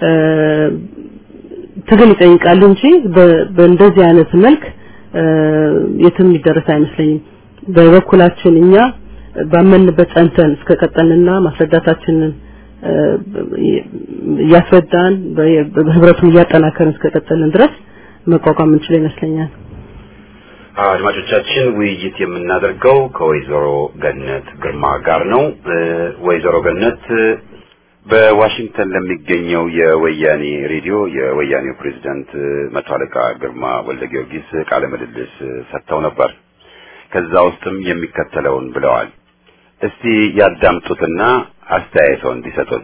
ትግል ይጠይቃል እንጂ በእንደዚህ አይነት መልክ የትም ይደረስ አይመስለኝም። በበኩላችን እኛ ባመንበት ጸንተን እስከቀጠልንና ማስረዳታችንን ያስረዳን በህብረቱን ያጠናከርን እስከቀጠልን ድረስ መቋቋም እንችል ይመስለኛል። አድማጮቻችን ውይይት የምናደርገው ከወይዘሮ ገነት ግርማ ጋር ነው። ወይዘሮ ገነት በዋሽንግተን ለሚገኘው የወያኔ ሬዲዮ የወያኔው ፕሬዝዳንት መቶ አለቃ ግርማ ወልደ ጊዮርጊስ ቃለ ምልልስ ሰጥተው ነበር። ከዛ ውስጥም የሚከተለውን ብለዋል። እስቲ ያዳምጡትና አስተያየቶን ቢሰጡን።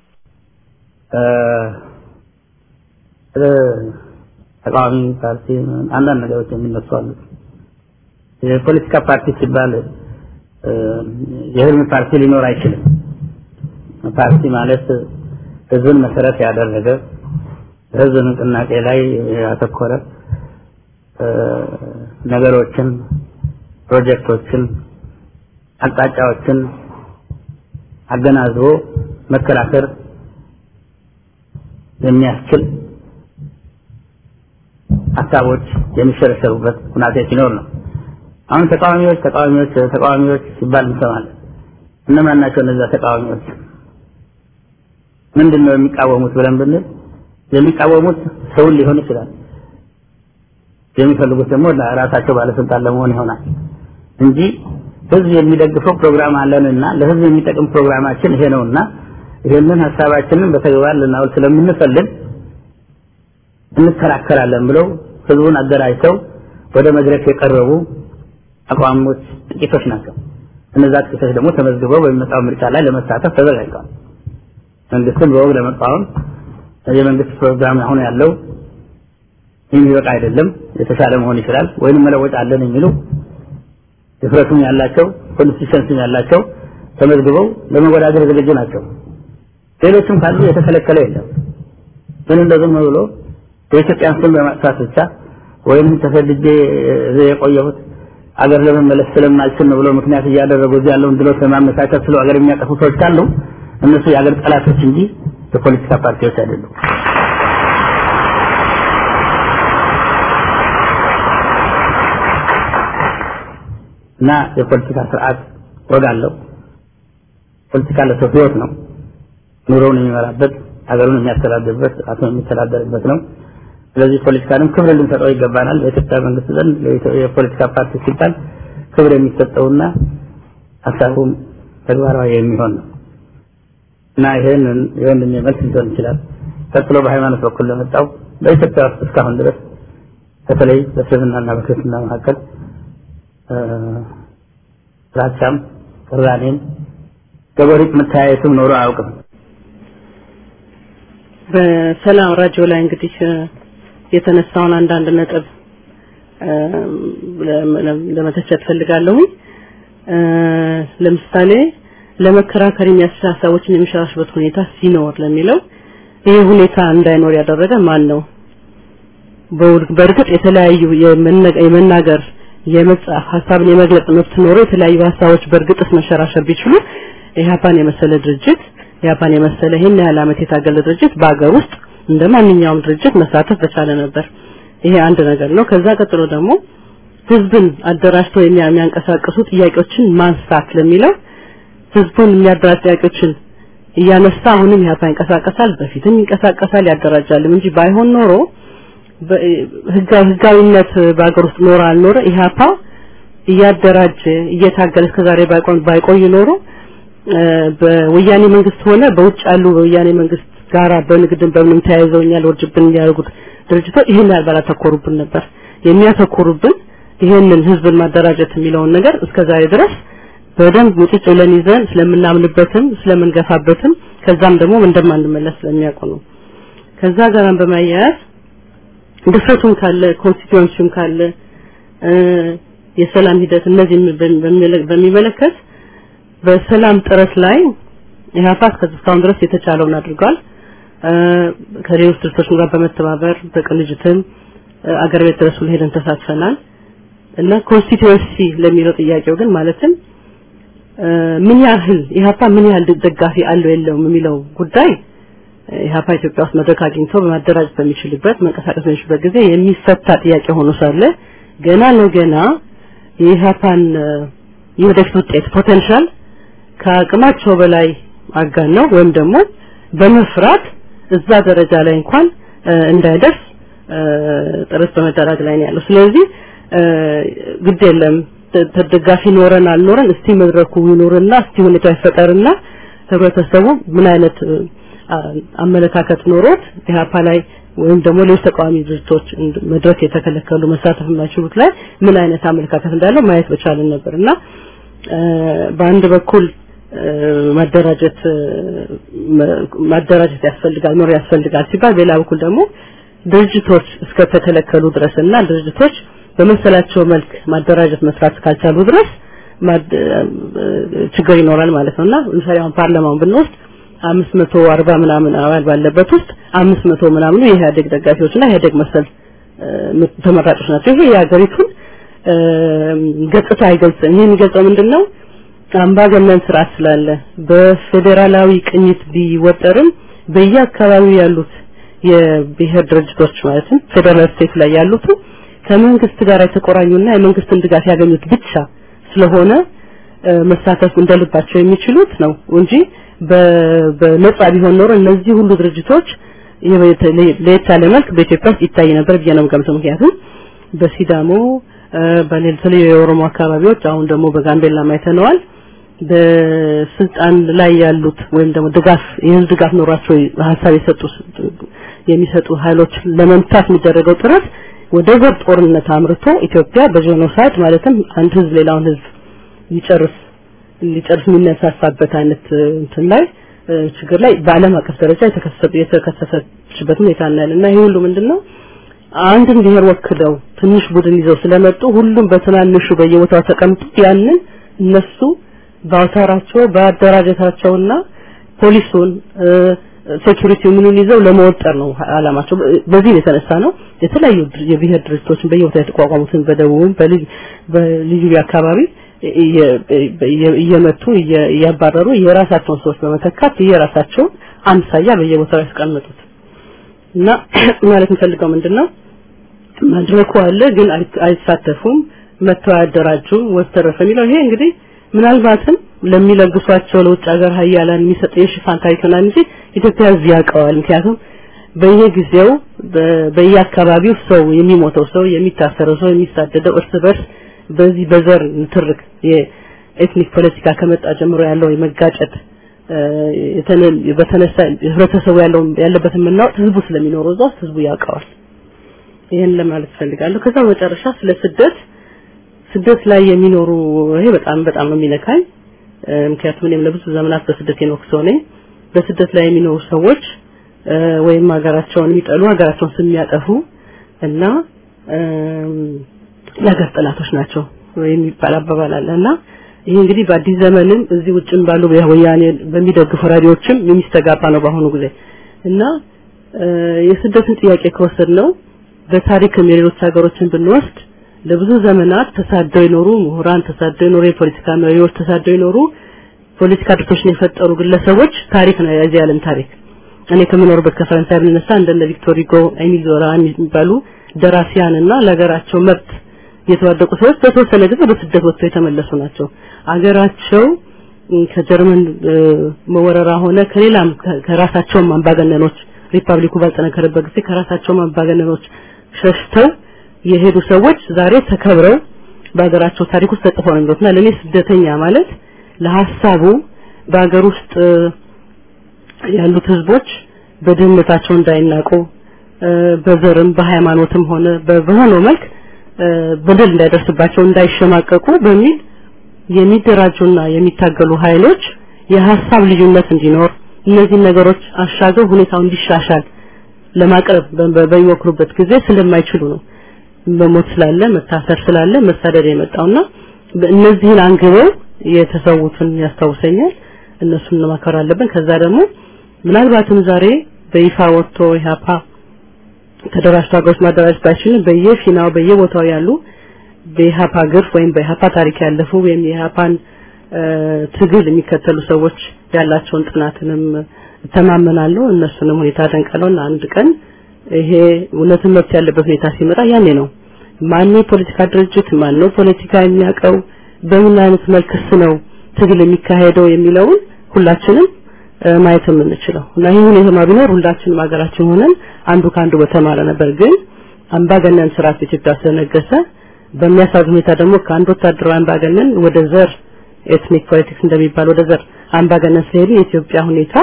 ተቃዋሚ ፓርቲ አንዳንድ ነገሮች የሚነሱ አሉ። የፖለቲካ ፓርቲ ሲባል የህዝብ ፓርቲ ሊኖር አይችልም። ፓርቲ ማለት ህዝብን መሰረት ያደረገ ህዝብ ንቅናቄ ላይ ያተኮረ ነገሮችን ፕሮጀክቶችን አቅጣጫዎችን አገናዝቦ መከራከር የሚያስችል ሀሳቦች የሚሸረሸሩበት ሁኔታ ሲኖር ነው። አሁን ተቃዋሚዎች ሲባል እንሰማለን። እነማን ናቸው እነዛ ተቃዋሚዎች? ምንድነው የሚቃወሙት ብለን ብንል የሚቃወሙት ሰው ሊሆን ይችላል። የሚፈልጉት ደግሞ ለራሳቸው ባለስልጣን ለመሆን ይሆናል እንጂ ህዝብ የሚደግፈው ፕሮግራም አለንና ለህዝብ የሚጠቅም ፕሮግራማችን ይሄ ነውና ይሄንን ሐሳባችንን በተግባር ልናውል ስለምንፈልግ እንከራከራለን ብለው ህዝቡን አደራጅተው ወደ መድረክ የቀረቡ አቋሞች ጥቂቶች ናቸው። እነዛ ጥቂቶች ደግሞ ተመዝግበው በሚመጣው ምርጫ ላይ ለመሳተፍ ተዘጋጅተዋል። መንግስትን በወግ ለመቃወም የመንግስት ፕሮግራም አሁን ያለው የሚበቃ አይደለም፣ የተሻለ መሆን ይችላል ወይንም መለወጥ አለን የሚሉ ድፍረቱም ያላቸው ኮንሲስተንሲ ያላቸው ተመዝግበው ለመወዳደር ዝግጁ ናቸው። ሌሎችም ካሉ የተከለከለ የለም። ግን እንደዚህ ብሎ የኢትዮጵያን ስም በማጥፋት ብቻ ወይንም ተሰድጄ የቆየሁት አገር ለመመለስ ስለማልችል ነው ብሎ ምክንያት እያደረጉ እዚህ ያለውን ድሎት ለማመቻቸት ስለ አገር የሚያጠፉ ሰዎች ካሉ እነሱ የአገር ጠላቶች እንጂ የፖለቲካ ፓርቲዎች አይደሉም። እና የፖለቲካ ስርዓት ወጋለው ፖለቲካ ለሰው ህይወት ነው። ኑሮውን የሚመራበት አገሩን የሚያስተዳድርበት አጥቶ የሚተዳደርበት ነው። ስለዚህ ፖለቲካንም ክብር ልንሰጠው ይገባናል። የኢትዮጵያ መንግስት ዘንድ የፖለቲካ ፓርቲ ሲባል ክብር የሚሰጠውና ሐሳቡም ተግባራዊ የሚሆን ነው እና ይሄንን መልስ ሊሆን ይችላል። ቀጥሎ በሃይማኖት በኩል ለመጣው በኢትዮጵያ ውስጥ እስካሁን ድረስ በተለይ በእስልምናና በክርስትና መካከል ራቻም ቅራኔም ገበሪት መታየቱም ኖሮ አያውቅም። በሰላም ራዲዮ ላይ እንግዲህ የተነሳውን አንዳንድ ነጥብ ለመተቸት ፈልጋለሁ። ለምሳሌ ለመከራከር የሚያሳሳዎችን የሚሻሽበት ሁኔታ ሲኖር ለሚለው ይሄ ሁኔታ እንዳይኖር ያደረገ ማን ነው? በእርግጥ የተለያዩ የመናገር የመጻፍ ሐሳብን የመግለጽ መብት ኖሮ የተለያዩ ሐሳቦች በእርግጥስ መሸራሸር ቢችሉ ኢህአፓን የመሰለ ድርጅት ኢህአፓን የመሰለ ይሄን ያህል ዓመት የታገለ ድርጅት በአገር ውስጥ እንደማንኛውም ድርጅት መሳተፍ በቻለ ነበር። ይሄ አንድ ነገር ነው። ከዛ ቀጥሎ ደግሞ ህዝብን አደራጅቶ የሚያንቀሳቅሱ ጥያቄዎችን ማንሳት ለሚለው ህዝቡን የሚያደራጅ ጥያቄዎችን እያነሳ አሁንም ኢህአፓ ይንቀሳቀሳል፣ በፊትም ይንቀሳቀሳል፣ ያደራጃል እንጂ ባይሆን ኖሮ ህጋዊነት በአገር ውስጥ ኖር አልኖረ ኢህአፓ እያደራጀ እየታገለ እስከዛሬ ባይቆይ ኖሮ በወያኔ መንግስት ሆነ በውጭ ያሉ በወያኔ መንግስት ጋራ በንግድን በምንም ተያይዘውኛል ወርጅብን ያደርጉት ድርጅቶች ይሄን ያልባላተኮሩብን ነበር። የሚያተኮሩብን ይሄንን ህዝብን ማደራጀት የሚለውን ነገር እስከዛሬ ድረስ በደንብ ሙጭጭ ብለን ይዘን ስለምናምንበትም ስለምንገፋበትም ከዛም ደግሞ እንደማንመለስ ስለሚያውቁ ነው። ከዛ ጋራም በማያያዝ ድፍረቱም ካለ ኮንስቲትዩሽን ካለ የሰላም ሂደት እነዚህ በሚመለከት በሰላም ጥረት ላይ ኢህአፓ እስካሁን ድረስ የተቻለውን አድርጓል። ከሌሎች ድርጅቶች ጋር በመተባበር በቅንጅትም አገር ቤት ድረስ ሄደን ተሳትፈናል እና ኮንስቲትዩንሲ ለሚለው ጥያቄው ግን ማለትም ምን ያህል ኢህአፓ ምን ያህል ደጋፊ አለው የለውም የሚለው ጉዳይ ኢህአፓ ኢትዮጵያ ውስጥ መድረክ አግኝቶ በማደራጀት በሚችልበት መንቀሳቀስ በሚችልበት ጊዜ የሚፈታ ጥያቄ ሆኖ ሳለ ገና ለገና የኢህአፓን የወደፊት ውጤት ፖቴንሻል ከአቅማቸው በላይ አጋነው ወይም ደግሞ በመፍራት እዛ ደረጃ ላይ እንኳን እንዳይደርስ ጥረት በመደረግ ላይ ነው ያለው። ስለዚህ ግድ የለም ተደጋፊ ኖረን አልኖረን እስቲ መድረኩ ይኖርና እስቲ ሁኔታው ይፈጠርና ህብረተሰቡ ምን አይነት አመለካከት ኖሮት ኢህአፓ ላይ ወይም ደግሞ ሌሎች ተቃዋሚ ድርጅቶች መድረክ የተከለከሉ መሳተፍ የማይችሉት ላይ ምን አይነት አመለካከት እንዳለው ማየት በቻልን ነበርና በአንድ በኩል ማደራጀት ያስፈልጋል ኖር ያስፈልጋል ሲባል በሌላ በኩል ደግሞ ድርጅቶች እስከተከለከሉ ድረስና ድርጅቶች በመሰላቸው መልክ ማደራጀት መስራት ካልቻሉ ድረስ ችግር ይኖራል ማለት ነውና ለምሳሌ አሁን ፓርላማውን ብንወስድ 540 ምናምን አባል ባለበት ውስጥ 500 ምናምን የኢህአዴግ ደጋፊዎችና የኢህአዴግ መሰል ተመራጮች ናቸው። ይሄ የሀገሪቱን ገጽታ አይገልጽም። ይሄን ገጽታው ምንድነው? አምባገነን ስርዓት ስላለ በፌደራላዊ ቅኝት ቢወጠርም በየአካባቢው ያሉት የብሔር ድርጅቶች ማለትም ፌደራል ስቴት ላይ ያሉት ከመንግስት ጋር የተቆራኙና የመንግስትን ድጋፍ ያገኙት ብቻ ስለሆነ መሳተፍ እንደልባቸው የሚችሉት ነው እንጂ በነጻ ቢሆን ኖሮ እነዚህ ሁሉ ድርጅቶች ለየት ያለ መልክ በኢትዮጵያ ውስጥ ይታይ ነበር ብዬ ነው የምገምተው። ምክንያቱም በሲዳሞ በሌሎች የኦሮሞ አካባቢዎች አሁን ደግሞ በጋምቤላ ማይተነዋል በስልጣን ላይ ያሉት ወይም ደግሞ የህዝብ ድጋፍ ኖራቸው ሀሳብ የሚሰጡ ኃይሎች ለመምታት የሚደረገው ጥረት ወደ ዘር ጦርነት አምርቶ ኢትዮጵያ በጄኖሳይድ ማለትም አንድ ህዝብ ሌላውን ህዝብ ሊጨርስ የሚነሳሳበት አይነት እንትን ላይ ችግር ላይ በአለም አቀፍ ደረጃ የተከሰተችበት ሁኔታ እናያለና ይሄ ሁሉ ምንድነው አንድን ብሔር ወክለው ትንሽ ቡድን ይዘው ስለመጡ ሁሉም በትናንሹ በየቦታው ተቀምጡ ያንን እነሱ ባውታራቸው በአደራጀታቸውና ፖሊሱን ሴኩሪቲ ምኑን ይዘው ለመወጠር ነው አላማቸው። በዚህ የተነሳ ነው የተለያዩ የብሔር ድርጅቶችን በየቦታው የተቋቋሙትን በደቡብ በልዩ አካባቢ እየመቱ እያባረሩ የራሳቸውን ሰዎች በመተካት የራሳቸው አምሳያ በየቦታው ያስቀምጡት እና ማለት እንፈልገው ምንድነው መድረኩ አለ ግን አይሳተፉም መተው ያደራጁም ወስተረፈ የሚለው ይሄ እንግዲህ ምናልባትም ለሚለግሷቸው ለውጭ ሀገር ሀያላን የሚሰጥ የሽፋን ታሪክ ነው እንጂ ኢትዮጵያ እዚህ ያውቀዋል። ምክንያቱም በየጊዜው በየአካባቢው ሰው የሚሞተው ሰው የሚታሰረው ሰው የሚሳደደው እርስ በርስ በዚህ በዘር ንትርክ የኤትኒክ ፖለቲካ ከመጣ ጀምሮ ያለው የመጋጨት በተነሳ ህብረተሰቡ ያለበት ምናውጥ ህዝቡ ስለሚኖረው እዛው ህዝቡ ያውቀዋል። ይሄን ለማለት ፈልጋለሁ። ከዛ መጨረሻ ስለ ስደት ላይ የሚኖሩ ይሄ በጣም ነው የሚነካኝ። ምክንያቱም እኔም ለብዙ ዘመናት በስደት የኖርኩ ሰው ነኝ። በስደት ላይ የሚኖሩ ሰዎች ወይም ሀገራቸውን የሚጠሉ ሀገራቸውን የሚያጠፉ እና የሀገር ጠላቶች ናቸው የሚባል አባባል አለና ይሄ እንግዲህ በአዲስ ዘመንም እዚህ ውጭም ባሉ ወያኔ በሚደግፉ ራዲዮችም የሚስተጋባ ነው በአሁኑ ጊዜ እና የስደትን ጥያቄ ከወሰድነው በታሪክም የሌሎች ሀገሮችን ብንወስድ ለብዙ ዘመናት ተሳደው ይኖሩ ምሁራን ተሳደው ይኖሩ የፖለቲካ መሪዎች ተሳደው ይኖሩ ፖለቲካ ድርጅቶችን የፈጠሩ ግለሰቦች ታሪክ ነው የዚህ ዓለም ታሪክ። እኔ ከመኖርበት ከፈረንሳይ ብንነሳ እንደነ ቪክቶር ሁጎ ኤሚል ዞላ የሚባሉ ደራሲያንና ለሀገራቸው መብት የተዋደቁ ሰዎች በተወሰነ ጊዜ በስደት ወጥተው የተመለሱ ናቸው። አገራቸው ከጀርመን መወረራ ሆነ ከሌላም ከራሳቸው አምባገነኖች ሪፐብሊኩ ባልተነከረበት ጊዜ ከራሳቸው አምባገነኖች ሸሽተው የሄዱ ሰዎች ዛሬ ተከብረው በአገራቸው ታሪክ ውስጥ ተጽፈው ነው የሚሉትና ለኔ ስደተኛ ማለት ለሐሳቡ በአገር ውስጥ ያሉት ህዝቦች በድህነታቸው እንዳይናቁ በዘርም በሃይማኖትም ሆነ በሆነው መልክ በደል እንዳይደርስባቸው እንዳይሸማቀቁ በሚል የሚደራጁና የሚታገሉ ኃይሎች የሐሳብ ልዩነት እንዲኖር እነዚህ ነገሮች አሻገው ሁኔታው እንዲሻሻል ለማቅረብ በሚሞክሩበት ጊዜ ስለማይችሉ ነው በሞት ስላለ መታሰር ስላለ መሳደድ የመጣውና እነዚህን አንግበው የተሰውቱን ያስታውሰኛል። እነሱን ለማከራ አለብን። ከዛ ደግሞ ምናልባትም ዛሬ በይፋ ወጥቶ ኢህአፓ ተደራጅቶ ሀገሮች ማደራጀት ባይችል በየፊናው በየቦታው ያሉ በኢህአፓ ግፍ ወይም በኢህአፓ ታሪክ ያለፉ ወይም የኢህአፓን ትግል የሚከተሉ ሰዎች ያላቸውን ጥናትንም ተማመናለሁ። እነሱንም ሁኔታ ደንቀለውና አንድ ቀን ይሄ እውነትን መብት ያለበት ሁኔታ ሲመጣ ያኔ ነው ማነው ፖለቲካ ድርጅት ማነው ፖለቲካ የሚያቀው በምን አይነት መልክስ ነው ትግል የሚካሄደው የሚለውን ሁላችንም ማየት የምንችለው እና ይሄ ሁኔታ ቢኖር ሁላችንም ሀገራችን ሆነን አንዱ ካንዱ በተማረ ነበር። ግን አምባገነን ስርዓት ኢትዮጵያ ስለነገሰ በሚያሳዝን ሁኔታ ደግሞ ከአንድ ወታደራዊ አምባገነን ወደ ዘር ኤትኒክ ፖለቲክስ እንደሚባል ወደ ዘር አምባገነን ስለሄደ የኢትዮጵያ ሁኔታ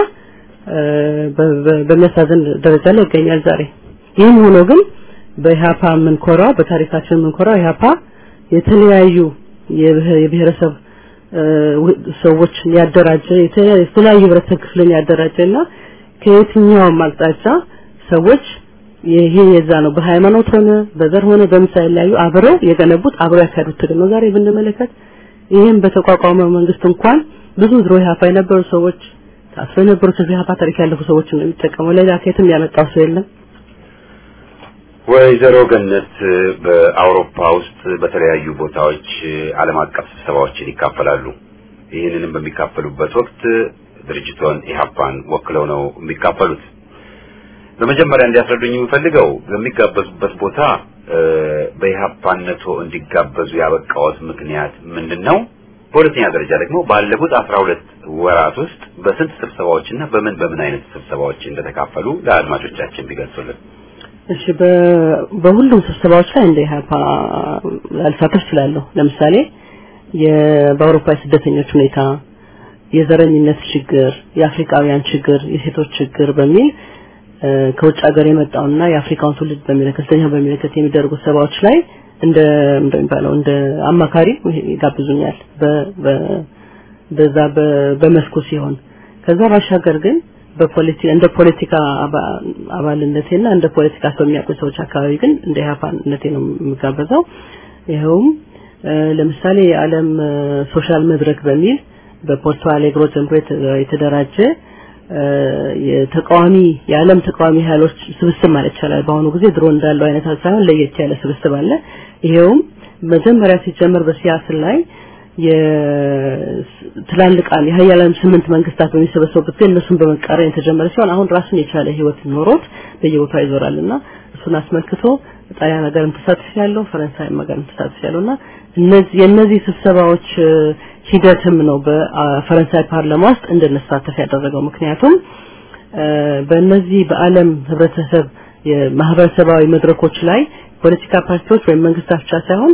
በሚያሳዝን ደረጃ ላይ ይገኛል ዛሬ። ይህም ሆኖ ግን በኢህአፓ ምንኮራው በታሪካችን ምንኮራው ኢህአፓ የተለያዩ የብሔረሰብ ሰዎች ያደራጀ የተለያዩ ህብረተሰብ ክፍልን ያደራጀና ከየትኛው አቅጣጫ ሰዎች ይሄ የዛ ነው በሃይማኖት ሆነ በዘር ሆነ በምሳሌ ላይ አብረው የገነቡት አብረው ያካዱት ትግል ነው። ዛሬ ብንመለከት ይሄን በተቋቋመው መንግስት እንኳን ብዙ ድሮ ኢህአፓ የነበሩ ሰዎች ታስረው የነበሩ ኢህአፓ ታሪክ ያለፉ ሰዎች ነው የሚጠቀመው። ሌላ ከየትም ያመጣው ሰው የለም። ወይዘሮ ገነት በአውሮፓ ውስጥ በተለያዩ ቦታዎች ዓለም አቀፍ ስብሰባዎችን ይካፈላሉ። ይህንንም በሚካፈሉበት ወቅት ድርጅቱን ኢህአፓን ወክለው ነው የሚካፈሉት። በመጀመሪያ እንዲያስረዱኝ የምፈልገው በሚጋበዙበት ቦታ በኢህአፓነቱ እንዲጋበዙ ያበቃዎት ምክንያት ምንድነው? በሁለተኛ ደረጃ ደግሞ ባለፉት 12 ወራት ውስጥ በስንት ስብሰባዎችና በምን አይነት ስብሰባዎች እንደተካፈሉ ለአድማጮቻችን ቢገልጹልን። እሺ በሁሉም ስብሰባዎች ላይ እንደ ኢህአፓ ላልሳተፍ እችላለሁ። ለምሳሌ በአውሮፓ ስደተኞች ሁኔታ፣ የዘረኝነት ችግር፣ የአፍሪካውያን ችግር፣ የሴቶች ችግር በሚል ከውጭ ሀገር የመጣውና የአፍሪካውን ትውልድ በሚመለከት የሚደረጉ ስብሰባዎች ላይ እንደሚባለው እንደ አማካሪ ይጋብዙኛል በመስኩ ሲሆን ከዛ ባሻገር ግን እንደ ፖለቲካ አባልነቴና እንደ ፖለቲካ ሰው የሚያውቁ ሰዎች አካባቢ ግን እንደ ኢህአፓነቴ ነው የምጋበዘው። ይሄውም ለምሳሌ የዓለም ሶሻል መድረክ በሚል በፖርቶ አሌግሮ ጀምሮ የተደራጀ የዓለም ተቃዋሚ ኃይሎች ስብስብ ማለት ይቻላል። በአሁኑ ጊዜ ድሮ እንዳለው አይነት ሳይሆን ለየት ያለ ስብስብ አለ። ይሄውም መጀመሪያ ሲጀመር በሲያትል ላይ የትላልቅ የሀያላን 8 መንግስታት በሚሰበሰቡበት ጊዜ እነሱን በመቃረን የተጀመረ ሲሆን አሁን ራሱን የቻለ ህይወት ኖሮት በየቦታው ይዞራልና እሱን አስመልክቶ ጣሊያን ሀገርም ተሳትፏል፣ ፈረንሳይ ሀገርም ተሳትፏልና እነዚህ ስብሰባዎች ሂደትም ነው በፈረንሳይ ፓርላማ ውስጥ እንደነሳተፍ ያደረገው። ምክንያቱም በእነዚህ በዓለም ህብረተሰብ የማህበረሰባዊ መድረኮች ላይ ፖለቲካ ፓርቲዎች ወይም መንግስታት ብቻ ሳይሆን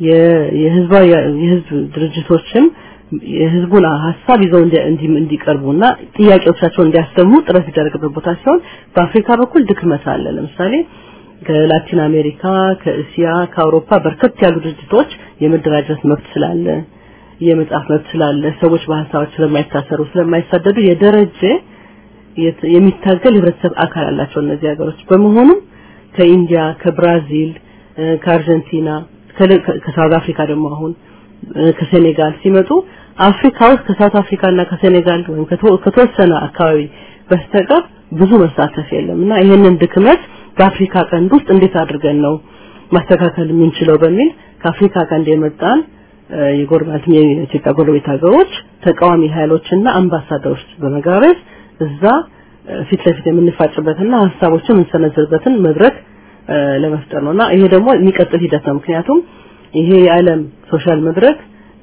የህዝብ ድርጅቶችም የህዝቡን ሐሳብ ይዘው እንዲቀርቡና ጥያቄዎቻቸውን እንዲያሰሙ ጥረት ይደረግበት ቦታ ሲሆን በአፍሪካ በኩል ድክመት አለ። ለምሳሌ ከላቲን አሜሪካ፣ ከእስያ፣ ከአውሮፓ በርከት ያሉ ድርጅቶች የመደራጀት መብት ስላለ የመጻፍ መብት ስላለ ሰዎች በሐሳቦች ስለማይታሰሩ ስለማይሳደዱ የደረጀ የሚታገል ህብረተሰብ አካል አላቸው እነዚህ ሀገሮች። በመሆኑም ከኢንዲያ፣ ከብራዚል፣ ከአርጀንቲና፣ ከሳውዝ አፍሪካ ደግሞ አሁን ከሴኔጋል ሲመጡ አፍሪካ ውስጥ ከሳውዝ አፍሪካና ከሴኔጋል ወይም ከተወሰነ አካባቢ በስተቀር ብዙ መሳተፍ የለምና ይሄንን ድክመት በአፍሪካ ቀንድ ውስጥ እንዴት አድርገን ነው ማስተካከል የምንችለው በሚል ከአፍሪካ ቀንድ የመጣን የጎረቤት የኢትዮጵያ ጎረቤት ሀገሮች ተቃዋሚ ኃይሎችና አምባሳደሮች በመጋበዝ እዛ ፊት ለፊት የምንፋጭበትና ሐሳቦችን የምንሰነዝርበትን መድረክ ለመፍጠር ነውና ይሄ ደግሞ የሚቀጥል ሂደት ነው። ምክንያቱም ይሄ የዓለም ሶሻል መድረክ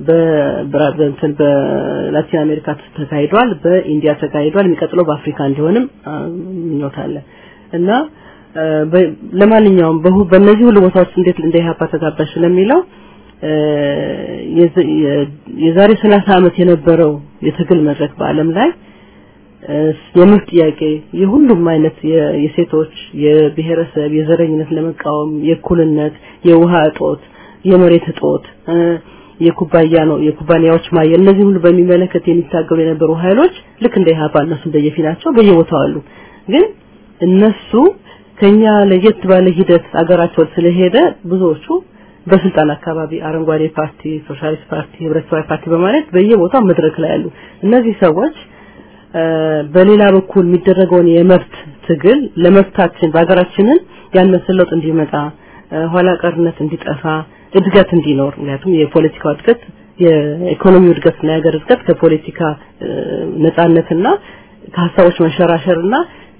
በላቲን አሜሪካ ተካሂዷል፣ በኢንዲያ ተካሂዷል፣ የሚቀጥለው በአፍሪካ እንዲሆንም ምኞት አለ እና ለማንኛውም በእነዚህ ሁሉ ቦታዎች እንዴት እንደ ኢህአፓ ተጋባሽ ለሚለው የዛሬ 30 ዓመት የነበረው የትግል መድረክ በአለም ላይ የመብት ጥያቄ የሁሉም አይነት የሴቶች የብሔረሰብ የዘረኝነት ለመቃወም የእኩልነት የውሃ እጦት የመሬት እጦት የኩባንያዎች ማየል እነዚህ ሁሉ በሚመለከት የሚታገሉ የነበሩ ኃይሎች ልክ እንደ ኢህአፓ እነሱ በየፊናቸው በየቦታው አሉ። ግን እነሱ ከኛ ለየት ባለ ሂደት አገራቸው ስለሄደ ብዙዎቹ በስልጣን አካባቢ አረንጓዴ ፓርቲ፣ ሶሻሊስት ፓርቲ፣ ህብረተሰባዊ ፓርቲ በማለት በየቦታው መድረክ ላይ አሉ። እነዚህ ሰዎች በሌላ በኩል የሚደረገውን የመብት ትግል ለመብታችን በአገራችንን ያነሰለጥ እንዲመጣ ኋላ ቀርነት እንዲጠፋ እድገት እንዲኖር ምክንያቱም የፖለቲካው እድገት የኢኮኖሚው እድገትና የሀገር እድገት ከፖለቲካ ነጻነትና ከሀሳቦች መንሸራሸርና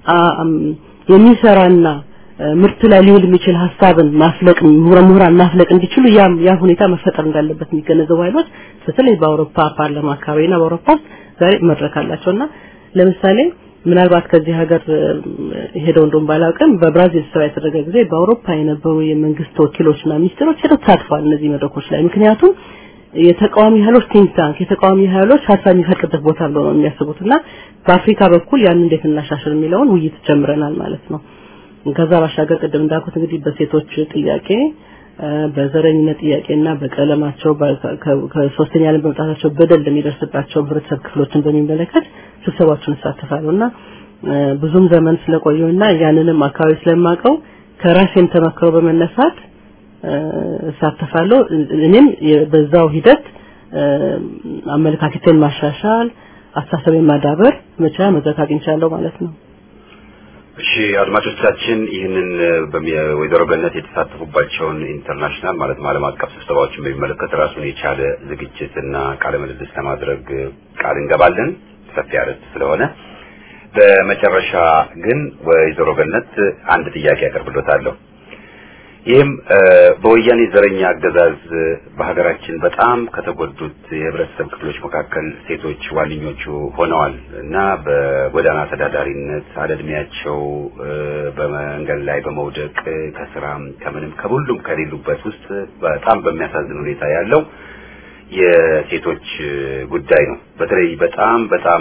የሚሰራና ምርት ላይ ሊውል የሚችል ሐሳብን ማፍለቅ ምሁራን ማፍለቅ እንዲችሉ ያ ሁኔታ መፈጠር እንዳለበት የሚገነዘቡ ኃይሎች በተለይ በአውሮፓ ፓርላማ አካባቢና በአውሮፓ ዛሬ መድረክ አላቸውና ለምሳሌ ምናልባት ከዚህ ሀገር ሄደው እንደም ባላቀም በብራዚል ስራ የተደረገ ጊዜ በአውሮፓ የነበሩ የመንግስት ወኪሎችና ሚኒስትሮች ሄደው ተሳትፈዋል እነዚህ መድረኮች ላይ። ምክንያቱም የተቃዋሚ ኃይሎች ቲንክ ታንክ የተቃዋሚ ኃይሎች ሐሳብ የሚፈቅድበት ቦታ ብለው ነው የሚያስቡትና በአፍሪካ በኩል ያን እንዴት እናሻሽል የሚለውን ውይይት ጀምረናል ማለት ነው። ከዛ ባሻገር ቀደም እንዳልኩት እንግዲህ በሴቶች ጥያቄ በዘረኝነት ጥያቄና በቀለማቸው ከሶስተኛ ዓለም በመጣታቸው በደል ለሚደርስባቸው ህብረተሰብ ክፍሎችን በሚመለከት ስብሰባዎችን ተሳተፋለሁና ብዙም ዘመን ስለቆየውና ያንንም አካባቢ ስለማቀው ከራሴን ተመክሮ በመነሳት ተሳተፋለሁ። እኔም በዛው ሂደት አመለካከቴን ማሻሻል አስተሳሰቤን ማዳበር መቻል መድረክ አግኝቻለሁ ማለት ነው። እሺ አድማጮቻችን ይህንን በወይዘሮ ገነት የተሳተፉባቸውን ኢንተርናሽናል ማለት ዓለም አቀፍ ስብሰባዎችን በሚመለከት ራሱን የቻለ ዝግጅትና ቃለ ምልልስ ለማድረግ ቃል እንገባለን ሰፊ አርዕስት ስለሆነ በመጨረሻ ግን ወይዘሮ ገነት አንድ ጥያቄ አቀርብሎታለሁ። ይህም በወያኔ ዘረኛ አገዛዝ በሀገራችን በጣም ከተጎዱት የህብረተሰብ ክፍሎች መካከል ሴቶች ዋነኞቹ ሆነዋል እና በጎዳና ተዳዳሪነት አለዕድሜያቸው በመንገድ ላይ በመውደቅ ከስራም ከምንም ከሁሉም ከሌሉበት ውስጥ በጣም በሚያሳዝን ሁኔታ ያለው የሴቶች ጉዳይ ነው። በተለይ በጣም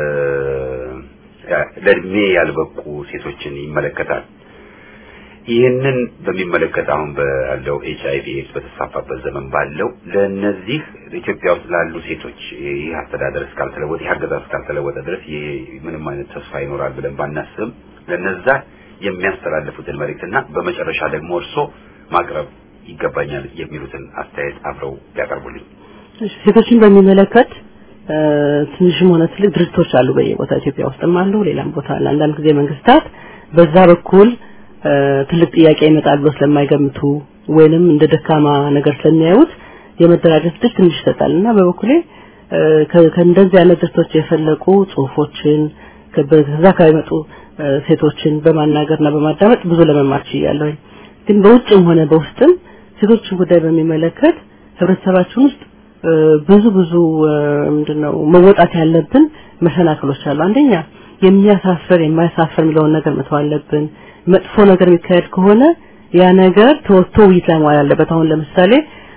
ለእድሜ ያልበቁ ሴቶችን ይመለከታል። ይህንን በሚመለከት አሁን ባለው HIV/AIDS በተስፋፋበት ዘመን ባለው ለነዚህ ኢትዮጵያ ውስጥ ላሉ ሴቶች ይህ አስተዳደር እስካልተለወጠ ይህ አገዛዝ እስካልተለወጠ ድረስ ምንም አይነት ተስፋ ይኖራል ብለን ባናስብም ለነዛ የሚያስተላልፉትን መልእክትና በመጨረሻ ደግሞ እርሶ ማቅረብ ይገባኛል የሚሉትን አስተያየት አብረው ያቀርቡልኝ። ሴቶችን በሚመለከት ትንሽም ሆነ ትልቅ ድርጅቶች አሉ በየቦታው ኢትዮጵያ ውስጥም አሉ ሌላም ቦታ አለ። አንዳንድ ጊዜ መንግስታት በዛ በኩል ትልቅ ጥያቄ ይመጣል ብሎ ስለማይገምቱ ወይንም እንደ ደካማ ነገር ስለሚያዩት የመደራጀት ድል ትንሽ ይሰጣልና በበኩሌ ከእንደዚህ አይነት ድርጅቶች የፈለቁ ጽሁፎችን ከዛ ከመጡ ሴቶችን በማናገርና በማዳመጥ ብዙ ለመማር ችያለሁ። ግን በውጭም ሆነ በውስጥም ሴቶችን ጉዳይ በሚመለከት ህብረተሰባችን ውስጥ ብዙ ምንድነው መወጣት ያለብን መሰናክሎች አሉ። አንደኛ የሚያሳፍር የማያሳፍር የሚለውን ነገር መተው አለብን። መጥፎ ነገር የሚካሄድ ከሆነ ያ ነገር ተወጥቶ ውይይት ላይ መዋል አለበት። አሁን ለምሳሌ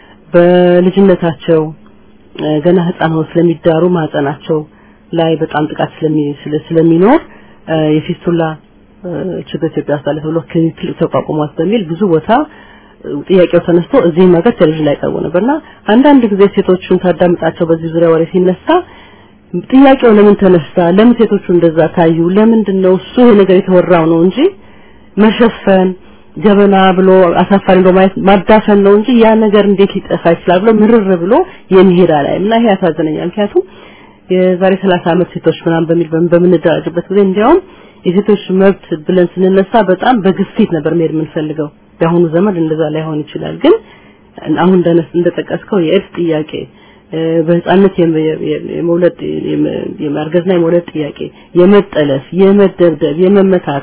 በልጅነታቸው ገና ህፃን ሆነው ስለሚዳሩ ማህፀናቸው ላይ በጣም ጥቃት ስለሚኖር የፊስቱላ ችግር ኢትዮጵያ ውስጥ አለ ተብሎ ክሊኒክ ተቋቁሟል በሚል ብዙ ቦታ ጥያቄው ተነስቶ እዚህም ሀገር ቴሌቪዥን ላይ ቀርቦ ነበርና አንዳንድ ጊዜ ሴቶቹን ታዳምጣቸው በዚህ ዙሪያ ወሬ ሲነሳ ጥያቄው ለምን ተነሳ ለምን ሴቶቹ እንደዛ ታዩ ለምንድነው እሱ ይሄ ነገር የተወራው ነው እንጂ መሸፈን ገበና ብሎ አሳፋሪ ነው ማዳፈን ነው እንጂ ያ ነገር እንዴት ሊጠፋ ይችላል ብሎ ምርር ብሎ የሚሄድ አላይምና ይሄ ያሳዝነኛል። ምክንያቱም የዛሬ 30 ዓመት ሴቶች ምናምን በምንደራጅበት ጊዜ እንዲያውም የሴቶች መብት ብለን ስንነሳ በጣም በግፊት ነበር መሄድ የምንፈልገው። በአሁኑ ዘመን እንደዛ ላይሆን ይችላል። ግን አሁን እንደተጠቀስከው የኤድስ ጥያቄ በህፃነት የመውለድ የማርገዝና የመውለድ ጥያቄ የመጠለፍ የመደብደብ የመመታት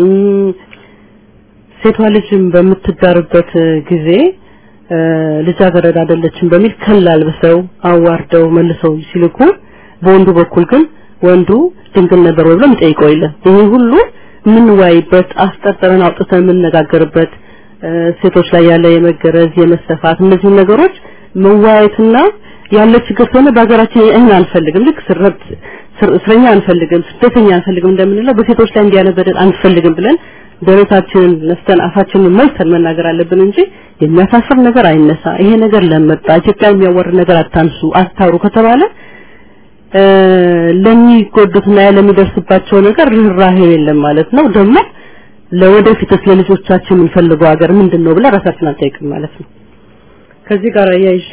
ሴቷ ልጅም በምትዳርበት ጊዜ ልጃገረድ አይደለችም በሚል ከላል በሰው አዋርደው መልሰው ሲልኩ በወንዱ በኩል ግን ወንዱ ድንግል ነበር ወይ ብሎ የሚጠይቀው የለም። ይሄ ሁሉ ምን ዋይበት አስጠርጥረን አውጥተን የምንነጋገርበት ሴቶች ላይ ያለ የመገረዝ የመሰፋት እነዚህ ነገሮች መዋየትና ያለ ችግር ስለሆነ በአገራችን እኛ አንፈልግም። ልክ እስረኛ አንፈልግም ስደተኛ አንፈልግም እንደምንለው በሴቶች ላይ እንዲያለ በደል አንፈልግም ብለን ደረታችንን ነስተን አፋችንን መልሰን መናገር አለብን እንጂ የሚያሳፍር ነገር አይነሳ። ይሄ ነገር ለመጣ ኢትዮጵያ የሚያወር ነገር አታንሱ አታሩ ከተባለ ለሚጎዱትና ለሚደርስባቸው ነገር ርህራሄ የለም ማለት ነው። ደግሞ ለወደፊት ለልጆቻችን የምንፈልገው ሀገር ምንድነው ብለ ራሳችንን አንጠይቅም ማለት ነው። ከዚህ ጋር ያይሽ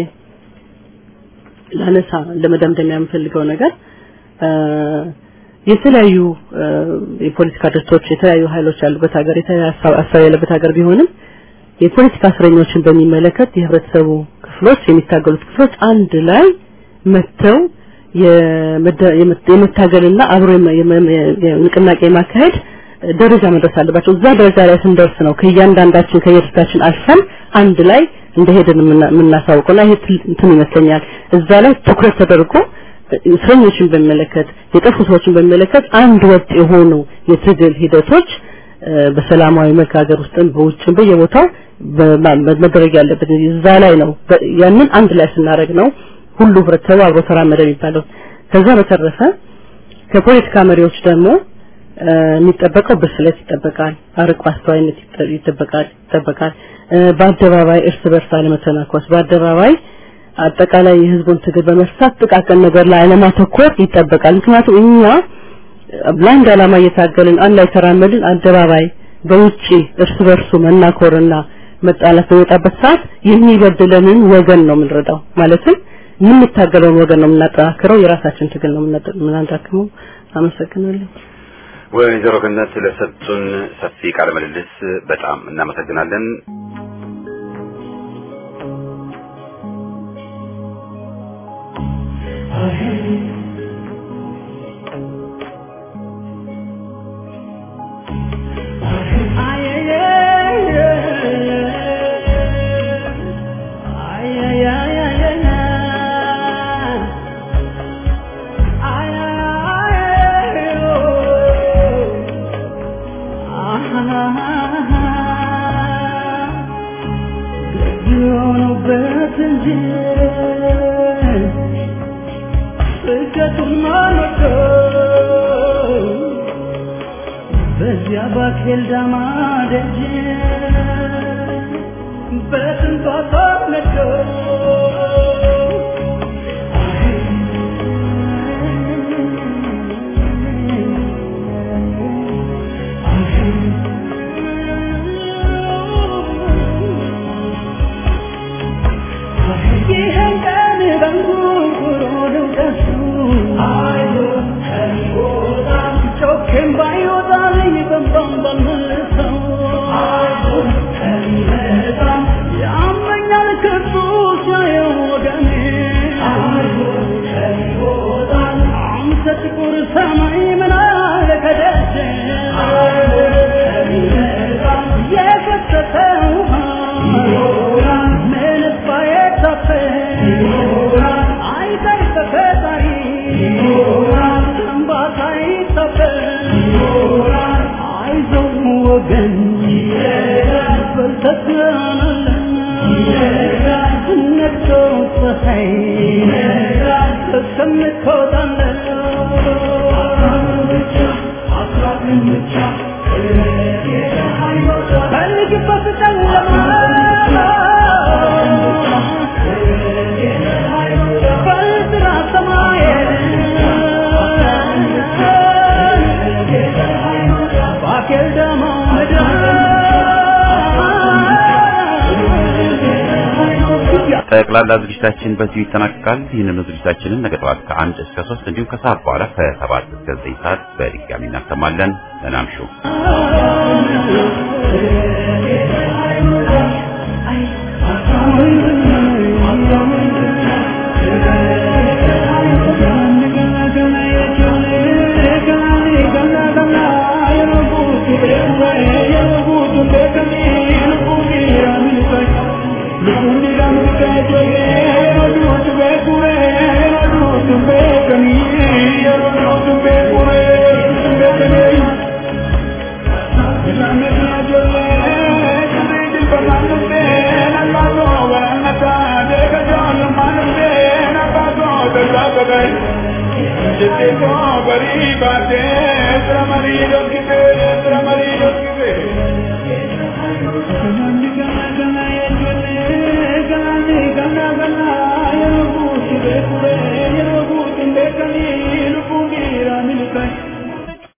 ላነሳ ለመደምደሚያ የምፈልገው ነገር የተለያዩ የፖለቲካ ድርጅቶች የተለያዩ ኃይሎች ያሉበት ሀገር የተለያዩ ያለበት ሀገር ቢሆንም የፖለቲካ እስረኞችን በሚመለከት የህብረተሰቡ ክፍሎች የሚታገሉት ክፍሎች አንድ ላይ መተው የመታገልና አብሮ የንቅናቄ ማካሄድ ደረጃ መድረስ አለባቸው። እዛ ደረጃ ላይ ስንደርስ ነው ከእያንዳንዳችን ከየድርሻችን አልፈን አንድ ላይ እንደሄድን የምናሳውቀውና ይሄ እንትን ይመስለኛል። እዛ ላይ ትኩረት ተደርጎ እስረኞችን በሚመለከት የጠፉ ሰዎችን በሚመለከት አንድ ወጥ የሆኑ የትግል ሂደቶች በሰላማዊ መልክ ሀገር ውስጥም በውጭም በየቦታው መደረግ ያለበት እዛ ላይ ነው። ያንን አንድ ላይ ስናደርግ ነው ሁሉ ህብረተሰቡ አብሮ ተራመደ የሚባለው። ከዛ በተረፈ ከፖለቲካ መሪዎች ደግሞ የሚጠበቀው ብስለት ይጠበቃል፣ አርቆ አስተዋይነት ይጠበቃል። በአደባባይ እርስ በርስ አለመተናኮስ፣ በአደባባይ አጠቃላይ የህዝቡን ትግል በመርሳት ጥቃቅን ነገር ላይ አለማተኮር ይጠበቃል። ምክንያቱም እኛ ብላንድ ዓላማ እየታገልን አንድ ላይ ተራመድን አደባባይ በውጪ እርስ በርሱ መናኮርና መጣላት በወጣበት ሰዓት የሚበድለንን ወገን ነው የምንረዳው። ማለትም የምንታገለውን ወገን ነው የምናጠናክረው፣ የራሳችን ትግል ነው የምናዳክመው። አመሰግናለሁ። ወይዘሮ ገነት ለሰጡን ሰፊ ቃለ ምልልስ በጣም እናመሰግናለን። ልኑርበት እንጂ ስደቱን ማነው በዚያ ባኬል ዳማ ደጅ በስንቷ ታነቀው ጠቅላላ ዝግጅታችን በዚህ ይጠናቀቃል። ይህንን ዝግጅታችንን ነገ ጠዋት ከ1 እስከ 3 እንዲሁም ከሰዓት በኋላ ከ7 እስከ 9 ሰዓት በድጋሚ እናሰማለን። ሰላም ሹ Jete ko bari baate, tramari